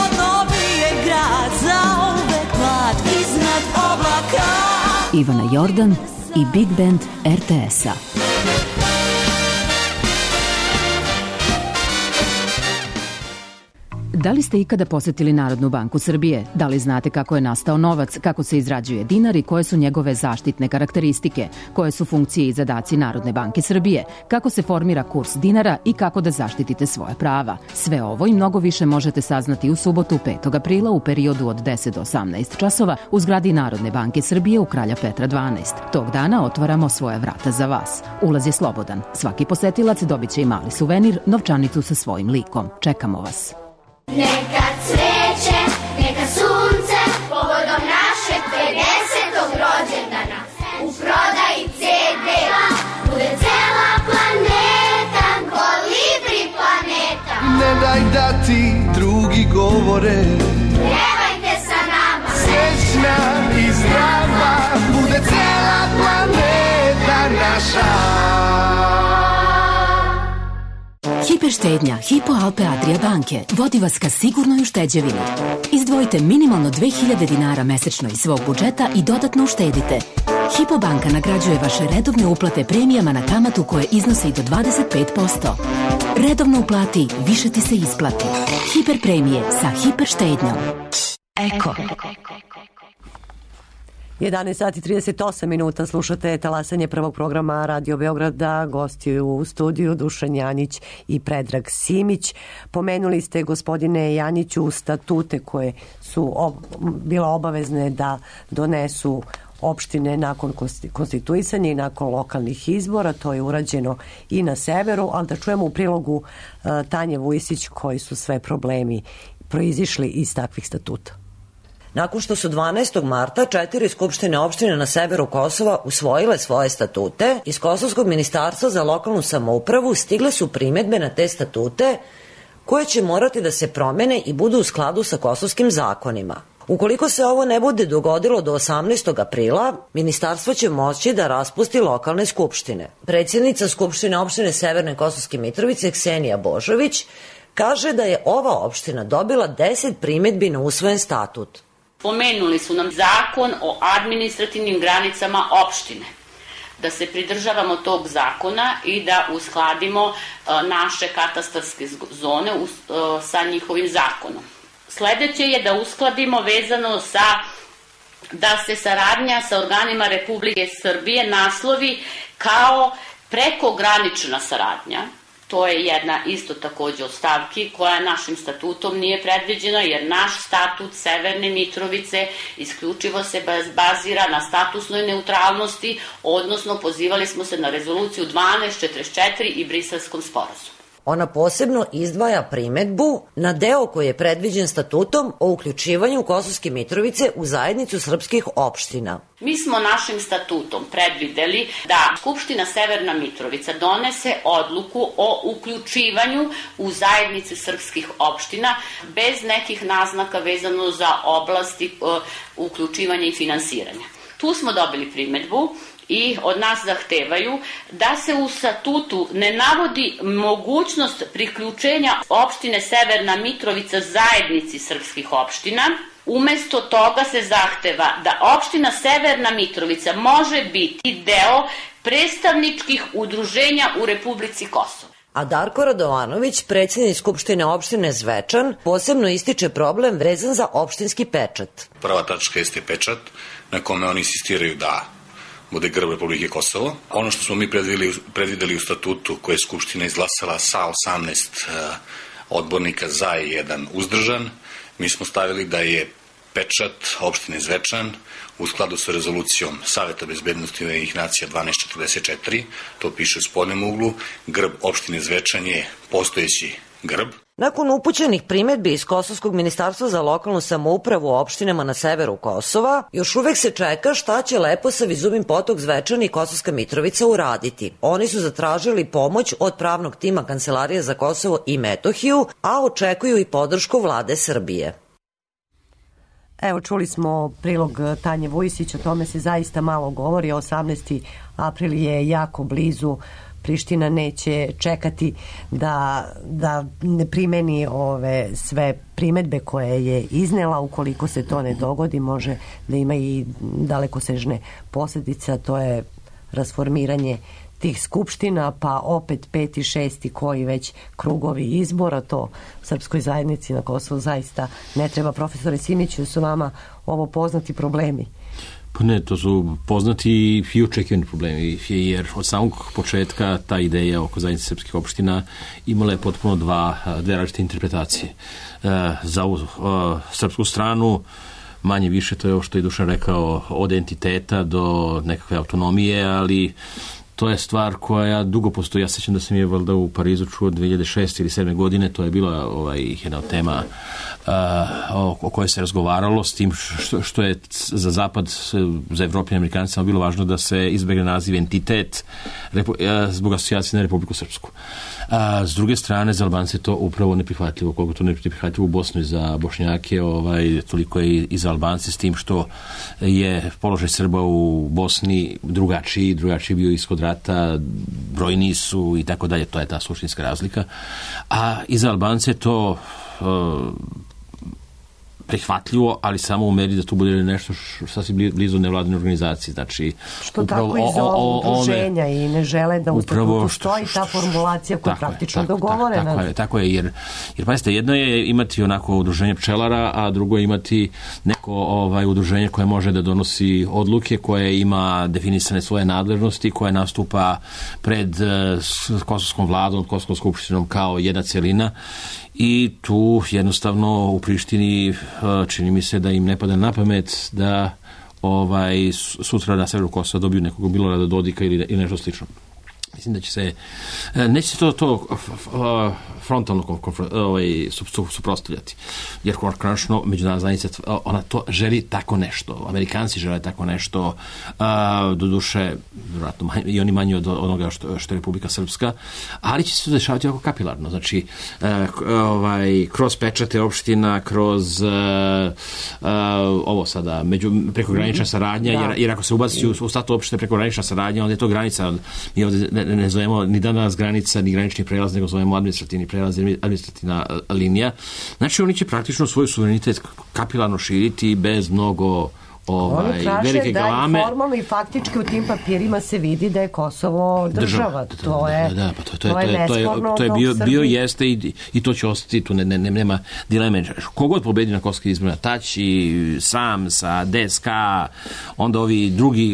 Ivana Jordan i Big Band RTS-a. Da li ste ikada posetili Narodnu banku Srbije? Da li znate kako je nastao novac, kako se izrađuje dinar i koje su njegove zaštitne karakteristike? Koje su funkcije i zadaci Narodne banke Srbije? Kako se formira kurs dinara i kako da zaštitite svoja prava? Sve ovo i mnogo više možete saznati u subotu 5. aprila u periodu od 10 do 18 časova u zgradi Narodne banke Srbije u Kralja Petra 12. Tog dana otvaramo svoja vrata za vas. Ulaz je slobodan. Svaki posetilac dobit će i mali suvenir, novčanicu sa svojim likom. Čekamo vas.
Neka cveće, neka sunce, povodom našeg 50. rođendana. U prodaji CD-a bude cela planeta, Kolibri planeta.
Ne daj da ti drugi govore,
pevajte sa nama.
Srećna i zdrava, bude cela planeta naša.
Hiperštednja Hypo Alpe Adria banke vodi vas ka sigurnoj ušteđevini. Izdvojite minimalno 2000 dinara mesečno iz svog budžeta i dodatno uštedite. Hypo banka nagrađuje vaše redovne uplate premijama na kamatu koje iznose i do 25%. Redovno uplati, više ti se isplati. Hiper premije sa hiperštednjom. Eko.
11 sati 38 minuta, slušate talasanje prvog programa Radio Beograda, gosti u studiju Dušan Janjić i Predrag Simić. Pomenuli ste, gospodine Janjiću, statute koje su bila obavezne da donesu opštine nakon konstituisanja i nakon lokalnih izbora. To je urađeno i na severu, ali da čujemo u prilogu Tanje Vujsić koji su sve problemi proizišli iz takvih statuta.
Nakon što su 12. marta 4 skupštine opštine na severu Kosova usvojile svoje statute, iz Kosovskog ministarstva za lokalnu samoupravu stigle su primedbe na te statute koje će morati da se promene i budu u skladu sa kosovskim zakonima. Ukoliko se ovo ne bude dogodilo do 18. aprila, ministarstvo će moći da raspusti lokalne skupštine. Predsjednica Skupštine opštine Severne Kosovske Mitrovice, Ksenija Božović, kaže da je ova opština dobila 10 primedbi na usvojen statut.
Pomenuli su nam zakon o administrativnim granicama opštine, da se pridržavamo tog zakona i da uskladimo naše katastarske zone sa njihovim zakonom. Sledeće je da uskladimo vezano da se saradnja sa organima Republike Srbije naslovi kao prekogranična saradnja. To je jedna isto takođe od stavki koja našim statutom nije predviđena, jer naš statut Severne Mitrovice isključivo se bazira na statusnoj neutralnosti, odnosno pozivali smo se na rezoluciju 1244 i Briselskom sporazumu.
Ona posebno izdvaja primedbu na deo koji je predviđen statutom o uključivanju Kosovske Mitrovice u zajednicu srpskih opština.
Mi smo našim statutom predvideli da Skupština Severna Mitrovica donese odluku o uključivanju u zajednice srpskih opština bez nekih naznaka vezano za oblasti uključivanja i finansiranja. Tu smo dobili primedbu i od nas zahtevaju da se u statutu ne navodi mogućnost priključenja opštine Severna Mitrovica zajednici srpskih opština. Umesto toga se zahteva da opština Severna Mitrovica može biti deo predstavničkih udruženja u Republici Kosovo.
A Darko Radovanović, predsjednik Skupštine opštine Zvečan, posebno ističe problem vezan za opštinski pečat.
Prva tačka jeste pečat na kome oni insistiraju da bude grb Republike Kosovo. Ono što smo mi predvideli u statutu koje je Skupština izglasala sa 18 odbornika za i 1 uzdržan, mi smo stavili da je pečat opštine Zvečan u skladu sa rezolucijom Saveta bezbednosti Ujedinjenih nacija 1244, to piše u spodnjem uglu, grb opštine Zvečan je postojeći grb.
Nakon upućenih primedbi iz Kosovskog ministarstva za lokalnu samoupravu u opštinama na severu Kosova, još uvek se čeka šta će Leposav i Zubin Potok, Zvečan i Kosovska Mitrovica uraditi. Oni su zatražili pomoć od pravnog tima Kancelarije za Kosovo i Metohiju, a očekuju i podršku vlade Srbije.
Evo, čuli smo prilog Tanje Vujsić, o tome se zaista malo govori. 18. april je jako blizu. Priština neće čekati da ne primeni ove sve primedbe koje je iznela. Ukoliko se to ne dogodi, može da ima i dalekosežne posljedice, to je rasformiranje tih skupština, pa opet 5. i 6. koji već krugovi izbora, to srpskoj zajednici na Kosovu zaista ne treba. Profesore Simiću, su vama ovo poznati problemi?
Pa ne, to su poznati i očekivani problemi, jer od samog početka ta ideja oko zajednice srpskih opština imala je potpuno dve različite interpretacije. Za srpsku stranu manje više to je ovo što je Dušan rekao, od entiteta do nekakve autonomije, ali to je stvar koja dugo postoji. Ja sećam da sam je valjda u Parizu čuo 2006. ili 2007. godine, to je bila jedna od tema o kojoj se razgovaralo, s tim što je za Zapad, za Evropu i Amerikancima bilo važno da se izbegne naziv entitet zbog asocijacije na Republiku Srpsku. S druge strane, za Albance to upravo neprihvatljivo, koliko to neprihvatljivo u Bosnu i za Bošnjake, toliko je i za Albance, s tim što je položaj Srba u Bosni drugačiji bio ishod rata, brojni su i tako dalje, to je ta suštinska razlika. A i za Albance to prihvatljivo, ali samo u meri da tu bude nešto sasvim blizu nevladine organizacije. Znači,
što tako iz udruženja i ne žele da u statutu stoji ta formulacija koja je praktično dogovorena.
Tako je, jer pazite, jedno je imati onako udruženje pčelara, a drugo je imati neko udruženje koje može da donosi odluke, koje ima definisane svoje nadležnosti, koje nastupa pred kosovskom vladom, kosovskom skupštinom kao jedna celina. I tu jednostavno u Prištini čini mi se da im ne pada na pamet da sutra na severu Kosova dobiju nekog Milorada Dodika ili nešto slično. Mislim da će se, neće se to frontalno suprotstavljati, jer konačno međunarodna zajednica, ona to želi tako nešto, Amerikanci žele tako nešto, doduše vjerojatno i oni manje od onoga što je Republika Srpska, ali će se dešavati ovako kapilarno, znači kroz pečate opština, kroz ovo sada prekogranična saradnja, jer ako se ubaci u statu opštine prekogranična saradnja, onda je to granica, mi ovdje ne zovemo ni danas granica, ni granični prelaz, nego zovemo administrativni prelaz, administrativna linija. Znači, oni će praktično svoj suverenitet kapilarno širiti bez mnogo velike galame.
Oni traže da formalno i faktički u tim papirima se vidi da je Kosovo država. To je nesporno.
To je bio jeste i to će ostati, tu nema dileme. Kogod pobedi na kosovskim izborima, Tači, sam sa DSK, onda ovi drugi,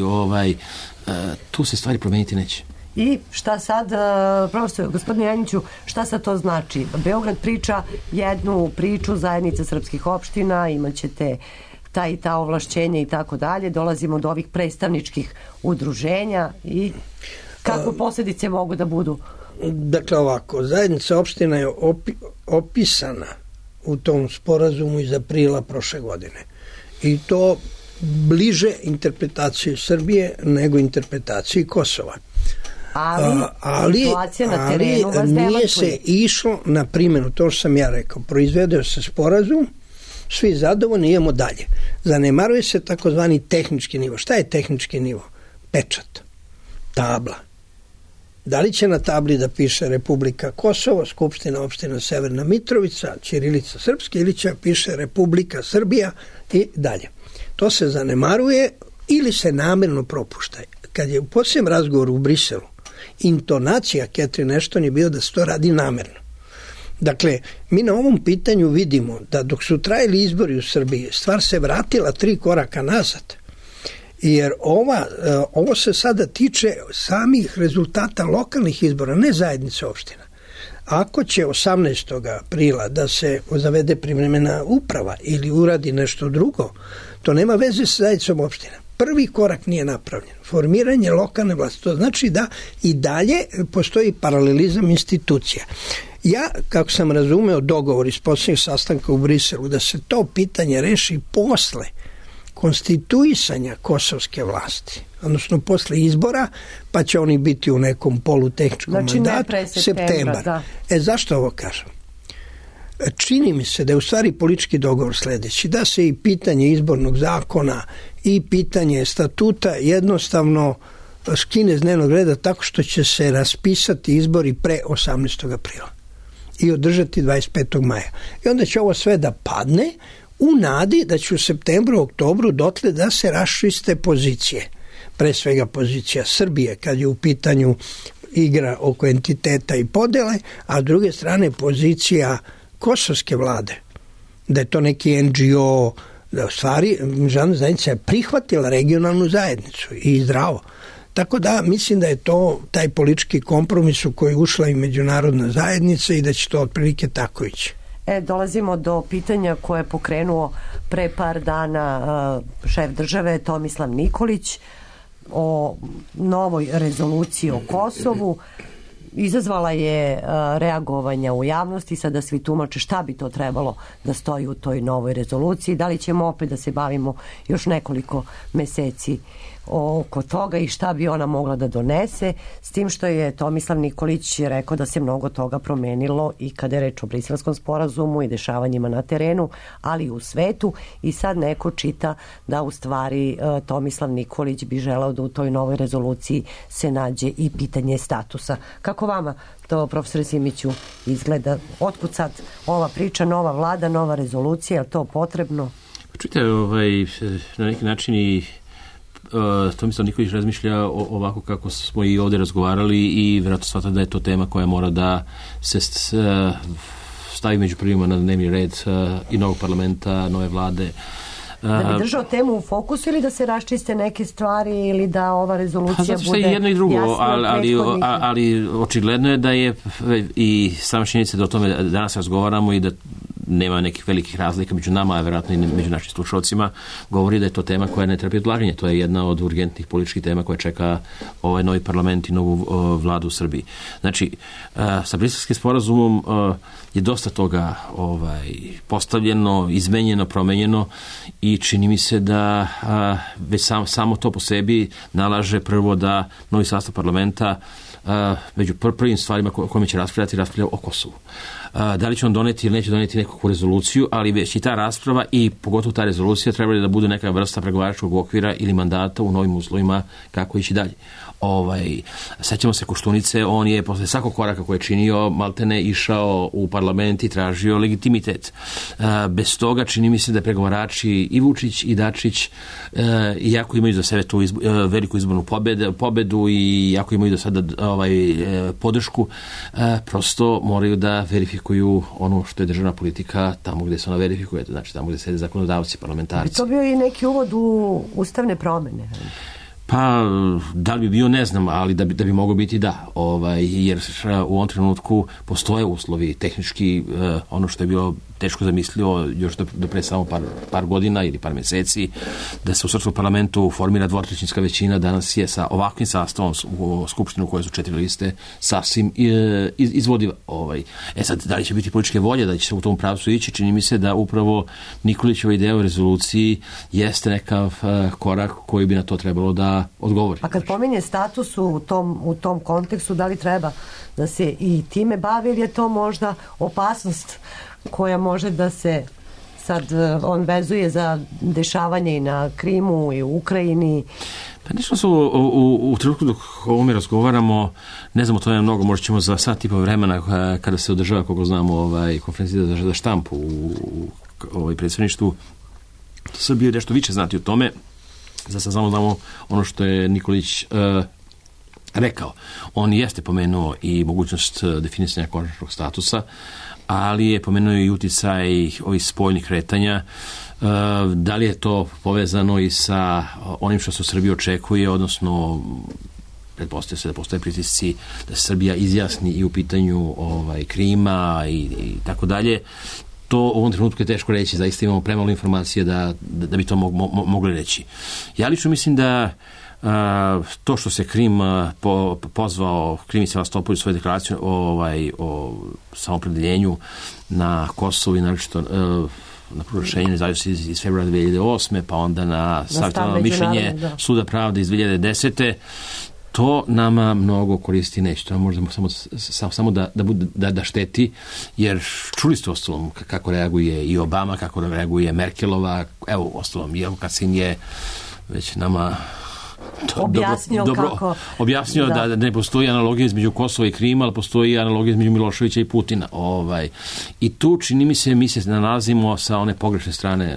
tu se stvari promeniti neće.
I šta sad, profesor, gospodine Janjiću, šta sad to znači? Beograd priča jednu priču zajednice srpskih opština, imat ćete ta i ta ovlašćenja i tako dalje, dolazimo do ovih predstavničkih udruženja i kako posljedice mogu da budu?
Dakle ovako, zajednica opština je opisana u tom sporazumu iz aprila prošle godine i to bliže interpretaciji Srbije nego interpretaciji Kosova. Ali
situacija na terenu vas demantuje.
Nije se išlo na primjenu, to što sam ja rekao, proizvedeo se sporazum, svi zadovoljni, idemo dalje. Zanemaruje se takozvani tehnički nivo. Šta je tehnički nivo? Pečat, tabla. Da li će na tabli da piše Republika Kosovo, Skupština opština Severna Mitrovica, ćirilica srpski, ili će piše Republika Srbija i dalje. To se zanemaruje ili se namjerno propušta. Kad je u posljednjem razgovoru u Briselu intonacija Catherine Ashton je bio da se to radi namjerno. Dakle, mi na ovom pitanju vidimo da dok su trajali izbori u Srbiji, stvar se vratila 3 koraka nazad. Jer ovo se sada tiče samih rezultata lokalnih izbora, ne zajednice opština. Ako će 18. aprila da se zavede privremena uprava ili uradi nešto drugo, to nema veze sa zajednicom opština. Prvi korak nije napravljen. Formiranje lokalne vlasti. To znači da i dalje postoji paralelizam institucija. Ja, kako sam razumeo dogovor iz posljednjeg sastanka u Briselu, da se to pitanje reši posle konstituisanja kosovske vlasti, odnosno posle izbora, pa će oni biti u nekom polutehničkom mandatu, septembar.
Da.
Zašto ovo kažem? Čini mi se da je u stvari politički dogovor sljedeći, da se i pitanje izbornog zakona i pitanje statuta jednostavno skine s dnevnog reda tako što će se raspisati izbori pre 18. aprila i održati 25. maja. I onda će ovo sve da padne u nadi da će u septembru, oktobru dotle da se raščiste pozicije. Pre svega pozicija Srbije kad je u pitanju igra oko entiteta i podele, a s druge strane pozicija kosovske vlade, da je to neki NGO, da u stvari međunarodna zajednica je prihvatila regionalnu zajednicu i zdravo. Tako da mislim da je to taj politički kompromis u koji ušla i međunarodna zajednica i da će to otprilike tako ići.
Dolazimo do pitanja koje je pokrenuo pre par dana šef države Tomislav Nikolić o novoj rezoluciji o Kosovu. Izazvala je reagovanja u javnosti, sada svi tumače šta bi to trebalo da stoji u toj novoj rezoluciji, da li ćemo opet da se bavimo još nekoliko meseci oko toga i šta bi ona mogla da donese, s tim što je Tomislav Nikolić rekao da se mnogo toga promenilo i kada je reč o Briselskom sporazumu i dešavanjima na terenu, ali i u svetu, i sad neko čita da u stvari Tomislav Nikolić bi želeo da u toj novoj rezoluciji se nađe i pitanje statusa. Kako vama to, profesore Simiću, izgleda? Otkud sad ova priča, nova vlada, nova rezolucija, je to potrebno?
Čujte, na neki način i Tomislav Nikolić razmišlja ovako kako smo i ovdje razgovarali i vjerojatno shvata da je to tema koja mora da se stavi među prvima na dnevni red i novog parlamenta, nove vlade.
Da bi držao temu u fokusu ili da se raščiste neke stvari ili da ova rezolucija bude
jedno i drugo, ali očigledno je da je i sama činjenica da o tome danas razgovaramo i da nema nekih velikih razlika među nama, a verovatno i među našim slušalcima, govori da je to tema koja ne trpi odlaganje. To je jedna od urgentnih političkih tema koja čeka ovaj novi parlament i novu vladu u Srbiji. Znači, sa Briselskim sporazumom je dosta toga postavljeno, izmenjeno, promenjeno i čini mi se da već samo to po sebi nalaže prvo da novi sastav parlamenta među prvim stvarima kojima će raspravlja o Kosovu. Da li će on doneti ili neće doneti nekakvu rezoluciju, ali već i ta rasprava i pogotovo ta rezolucija trebali da bude neka vrsta pregovaračkog okvira ili mandata u novim uslovima kako ići dalje. Sećamo se Koštunice, on je posle svakog koraka koje je činio maltene išao u parlament i tražio legitimitet. Bez toga čini mi se da pregovarači i Vučić i Dačić iako imaju za sebe tu veliku izbornu pobedu i iako imaju do sada podršku, prosto moraju da verifikuju ono što je državna politika tamo gde se ona verifikuje, znači tamo gde sede zakonodavci, parlamentarci.
To bio i neki uvod u ustavne promene.
Pa, da li bi bio, ne znam, ali da bi moglo biti da, jer u ovom trenutku postoje uslovi tehnički, ono što je bilo teško zamislio još do pre samo par godina ili par meseci, da se u srpskom parlamentu formira dvotrećinska većina, danas je sa ovakvim sastavom u Skupštinu koje su 4 liste sasvim izvodiva. Sad, da li će biti političke volje, da će se u tom pravcu ići, čini mi se da upravo Nikolićeva ideja o rezoluciji jeste nekav korak koji bi na to trebalo da odgovori.
A kad pominje status u tom kontekstu, da li treba da se i time bavi ili je to možda opasnost koja može da se sad on vezuje za dešavanje i na Krimu i u Ukrajini?
Pa nešto su u trenutku dok o ovome razgovaramo, ne znamo, to je mnogo, možda ćemo za sat i po vremena kada se održava, koliko znamo, konferencija za štampu u predsjedništvu Srbije, nešto više znati o tome. Za sad znamo ono što je Nikolić rekao. On jeste pomenuo i mogućnost definisanja konačnog statusa, ali je pomenuo i uticaj ovih spoljnih kretanja. Da li je to povezano i sa onim što se u Srbiji očekuje, odnosno pretpostavlja se da postoje pritisci da se Srbija izjasni i u pitanju Krima i tako dalje. To u ovom trenutku je teško reći, zaista imamo premalo informacije da bi to mogli reći. Ja lično mislim da to što se Krim pozvao, Krim i Sevastopol u svoju deklaraciju o samopredeljenju na Kosovu i naročito na proglašenje nezavisnosti iz februara 2008. pa onda na savjetovano mišljenje Suda pravde iz 2010. To nama mnogo koristi neće. To možda samo da šteti, jer čuli ste ostalom kako reaguje i Obama, kako reaguje Merkelova. Evo, ostalom, Jelko Kacin je već nama objasnio da ne postoji analogija između Kosova i Krima, ali postoji analogija između Miloševića i Putina. I tu, čini mi se, mi se nalazimo sa one pogrešne strane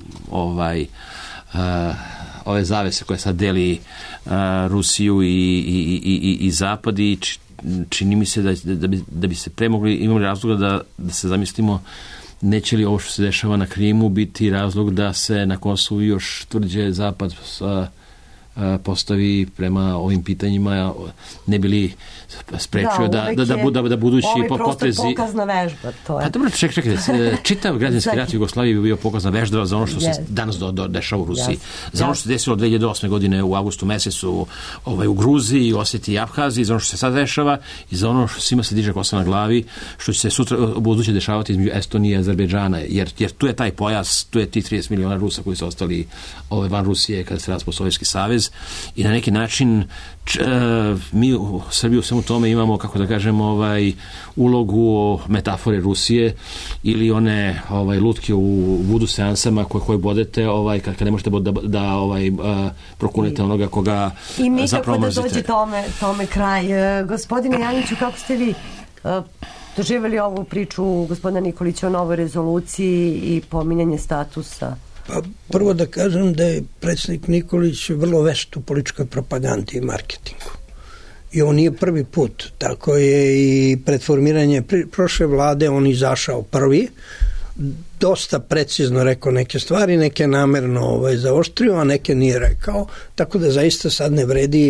ove zavese koje sad deli Rusiju i Zapad, i čini mi se da bi se imali razloga da se zamislimo neće li ovo što se dešava na Krimu biti razlog da se na Kosovu još tvrđe Zapad postavi prema ovim pitanjima, ne bi li sprečio da budući potezi...
Ovo je pokazna vežba, to je.
Pa dobro, čekajte, čitav građanski rat Jugoslavije bi bio pokazna vežba za ono što se danas dešava u Rusiji. Za ono što se desilo 2008. godine u avgustu mesecu u Gruziji, u Osetiji i Abhaziji, za ono što se sad dešava i za ono što svima se diže kosa na glavi, što će se sutra u buduće dešavati između Estonije i Azerbejdžana, jer tu je taj pojas, tu je ti 30 miliona Rusa koji su ostali van Rusije kada se raspao Sovjetski savez, i na neki način mi u Srbiji u svemu tome imamo, kako da kažem, ulogu metafore Rusije ili one lutke u vudu seansama koje bodete kad ne možete da prokunete onoga koga zapravo mrzite.
I nikako da dođe tome kraj. Gospodine Janjiću, kako ste vi doživjeli ovu priču gospodina Nikolića o novoj rezoluciji i pominjanje statusa?
Pa prvo da kažem da je predsjednik Nikolić vrlo vešt u političkoj propagandi i marketingu. I on nije prvi put. Tako je i pred formiranje prošle vlade on izašao prvi. Dosta precizno rekao neke stvari, neke namerno zaoštrio, a neke nije rekao. Tako da zaista sad ne vredi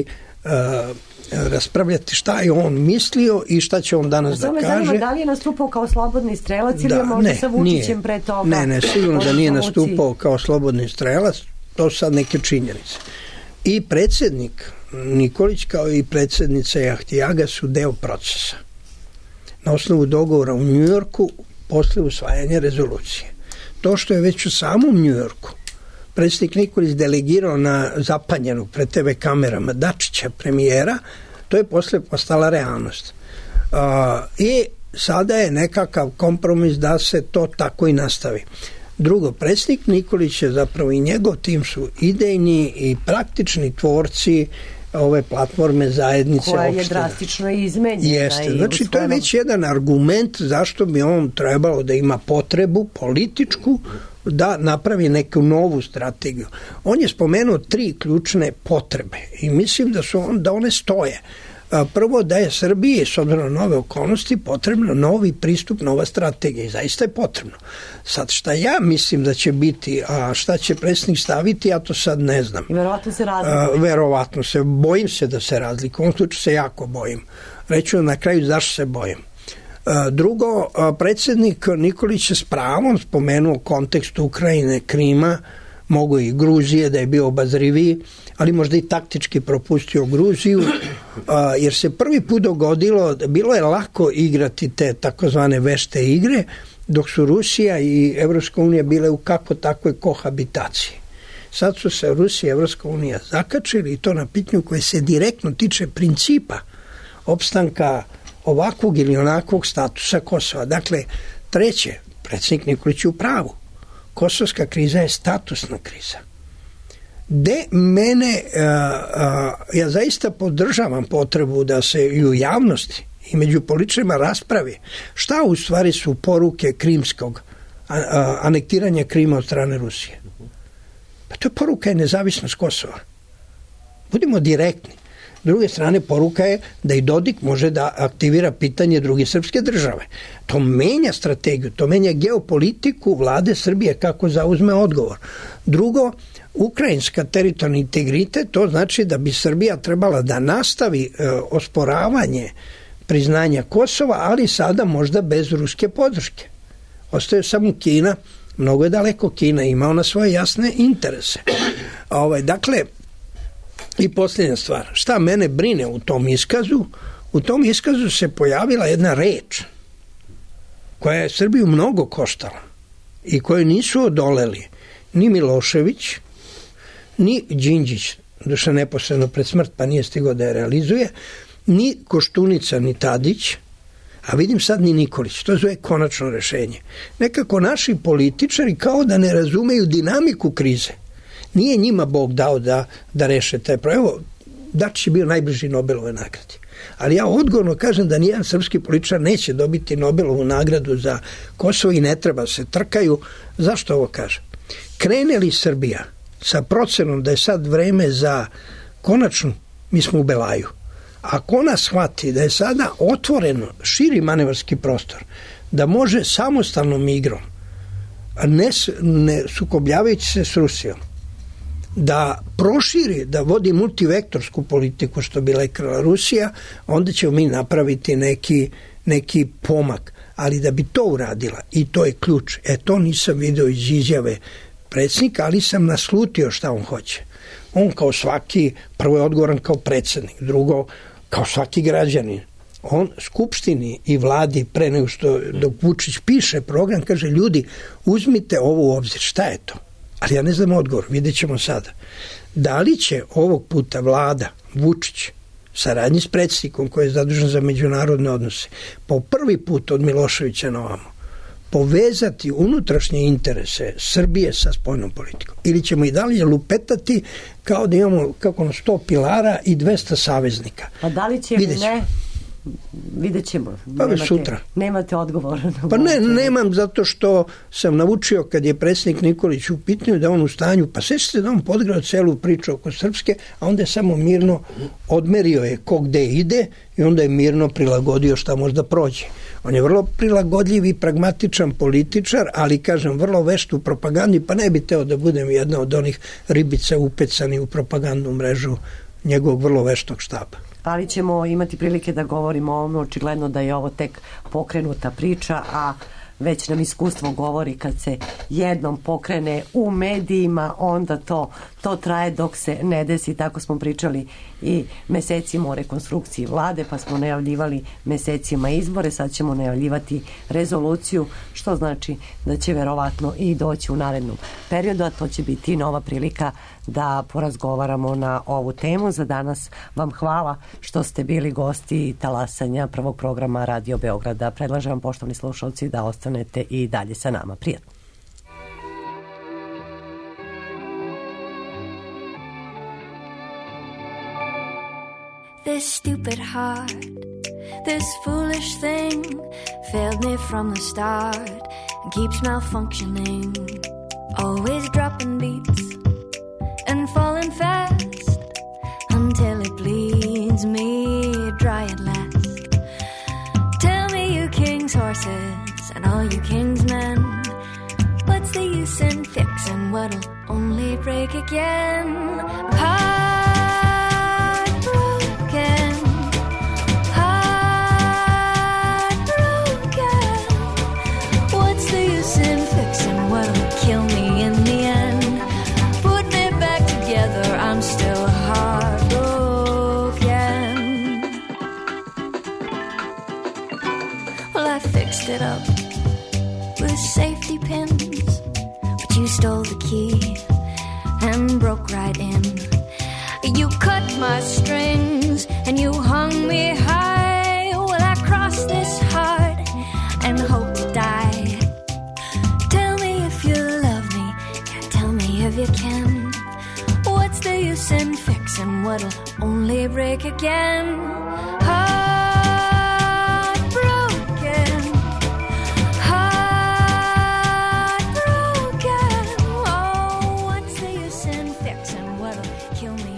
raspravljati šta je on mislio i šta će on danas da kaže.
Zanima, da li je nastupao kao slobodni strelac ili je možda sa Vučićem pre toga?
Ne, sigurno da nije nastupao kao slobodni strelac, to su sad neke činjenice. I predsjednik Nikolić kao i predsjednica Jahtijaga su deo procesa. Na osnovu dogovora u Njujorku posle usvajanja rezolucije. To što je već u samom Njujorku predsjednik Nikolić delegirao na zapanjenog pred TV kamerama Dačića, premijera, to je posle postala realnost. I sada je nekakav kompromis da se to tako i nastavi. Drugo, predsjednik Nikolić je zapravo i njegov tim su idejni i praktični tvorci ove platforme zajednice
koja
opština.
Je drastično izmenjena.
Jeste, znači to je već jedan argument zašto bi on trebalo da ima potrebu političku da napravi neku novu strategiju. On je spomenuo 3 ključne potrebe i mislim da one stoje. Prvo, da je Srbiji, s obzirom na nove okolnosti, potrebno novi pristup, nova strategija i zaista je potrebno. Sad, šta ja mislim da će biti, a šta će predsjednik staviti, ja to sad ne znam.
Verovatno se razlikuje.
Verovatno se, bojim se da se razlikuje. U ovom slučaju se jako bojim. Reću na kraju zašto se bojim. Drugo, predsjednik Nikolić je s pravom spomenuo kontekst Ukrajine, Krima, mogo i Gruzije da je bio obazriviji, ali možda i taktički propustio Gruziju, jer se prvi put dogodilo, bilo je lako igrati te takozvane vešte igre, dok su Rusija i Evropska unija bile u kako takvoj kohabitaciji. Sad su se Rusija i Evropska unija zakačili i to na pitanju koje se direktno tiče principa opstanka ovakvog ili onakvog statusa Kosova. Dakle, treće, predsjednik Nikolić je u pravu. Kosovska kriza je statusna kriza. Ja zaista podržavam potrebu da se i u javnosti i među političarima raspravi šta u stvari su poruke krimskog anektiranja Krima od strane Rusije. Pa to je poruka je nezavisnost Kosova. Budimo direktni. S druge strane, poruka je da i Dodik može da aktivira pitanje druge srpske države. To menja strategiju, to menja geopolitiku vlade Srbije kako zauzme odgovor. Drugo, ukrajinska teritorijalni integritet, to znači da bi Srbija trebala da nastavi osporavanje priznanja Kosova, ali sada možda bez ruske podrške. Ostaje samo Kina, mnogo je daleko Kina, ima ona svoje jasne interese. Dakle, i posljednja stvar, šta mene brine u tom iskazu? U tom iskazu se pojavila jedna reč koja je Srbiju mnogo koštala i koju nisu odoleli ni Milošević, ni Đinđić, duše neposredno pred smrt pa nije stigao da je realizuje, ni Koštunica, ni Tadić, a vidim sad ni Nikolić. To zove konačno rešenje. Nekako naši političari kao da ne razumeju dinamiku krize. Nije njima Bog dao da reše taj problem. Evo, Dačić je bio najbliži Nobelove nagradi. Ali ja odgovorno kažem da nijedan srpski političar neće dobiti Nobelovu nagradu za Kosovo i ne treba se trkaju. Zašto ovo kažem? Krene li Srbija sa procenom da je sad vreme za konačno, mi smo u Belaju. Ako ona shvati da je sada otvoreno širi manevarski prostor, da može samostalnom igrom, ne sukobljavajući se s Rusijom, da proširi, da vodi multivektorsku politiku što bi rekla Rusija, onda ćemo mi napraviti neki pomak. Ali da bi to uradila, i to je ključ, to nisam video iz izjave predsjednika, ali sam naslutio šta on hoće. On kao svaki, prvo je odgovoran kao predsjednik, drugo kao svaki građanin. On Skupštini i vladi pre nego što dok Vučić piše program, kaže ljudi uzmite ovo u obzir, šta je to? Ali ja ne znam odgovor, vidjet ćemo sada. Da li će ovog puta vlada Vučić saradnji s predsjednikom koji je zadužen za međunarodne odnose po prvi put od Miloševića na ovamo povezati unutrašnje interese Srbije sa spoljnom politikom? Ili ćemo i dalje lupetati kao da imamo kako na 100 pilara i 200 saveznika?
Pa da li će ne? Vidjet ćemo.
Sutra.
Nemate odgovor.
Pa nemam zato što sam naučio kad je predsjednik Nikolić u pitanju da on u stanju, pa sećate da on podgrao celu priču oko Srpske, a onda je samo mirno odmerio je ko gde ide i onda je mirno prilagodio šta možda prođe. On je vrlo prilagodljiv i pragmatičan političar, ali kažem vrlo vešt u propagandi, pa ne bi teo da budem jedna od onih ribica upecani u propagandnu mrežu njegovog vrlo veštog štaba.
Ali ćemo imati prilike da govorimo o ovome, očigledno da je ovo tek pokrenuta priča, a već nam iskustvo govori kad se jednom pokrene u medijima, onda to traje dok se ne desi. Tako smo pričali i mesecima o rekonstrukciji vlade, pa smo najavljivali mesecima izbore, sad ćemo najavljivati rezoluciju, što znači da će verovatno i doći u narednom periodu, a to će biti nova prilika da porazgovaramo na ovu temu. Za danas vam hvala što ste bili gosti talasanja prvog programa Radio Beograda. Predlažem vam, poštovani slušalci, da ostanete i dalje sa nama. Prijatno.
This stupid heart, this foolish thing, failed me from the start and keeps malfunctioning. Always dropping beats and falling fast until it bleeds me dry at last. Tell me, you king's horses and all you king's men, what's the use in fixing what'll only break again? Kill me in the end, put me back together, I'm still heartbroken. Well, I fixed it up with safety pins, but you stole the key and broke right in. You cut my strings and you hung me high. Well, I crossed this heart and hope to die. If you can, what's the use in fixing what'll only break again? Heartbroken, heartbroken. Oh, what's the use in fixing what'll kill me?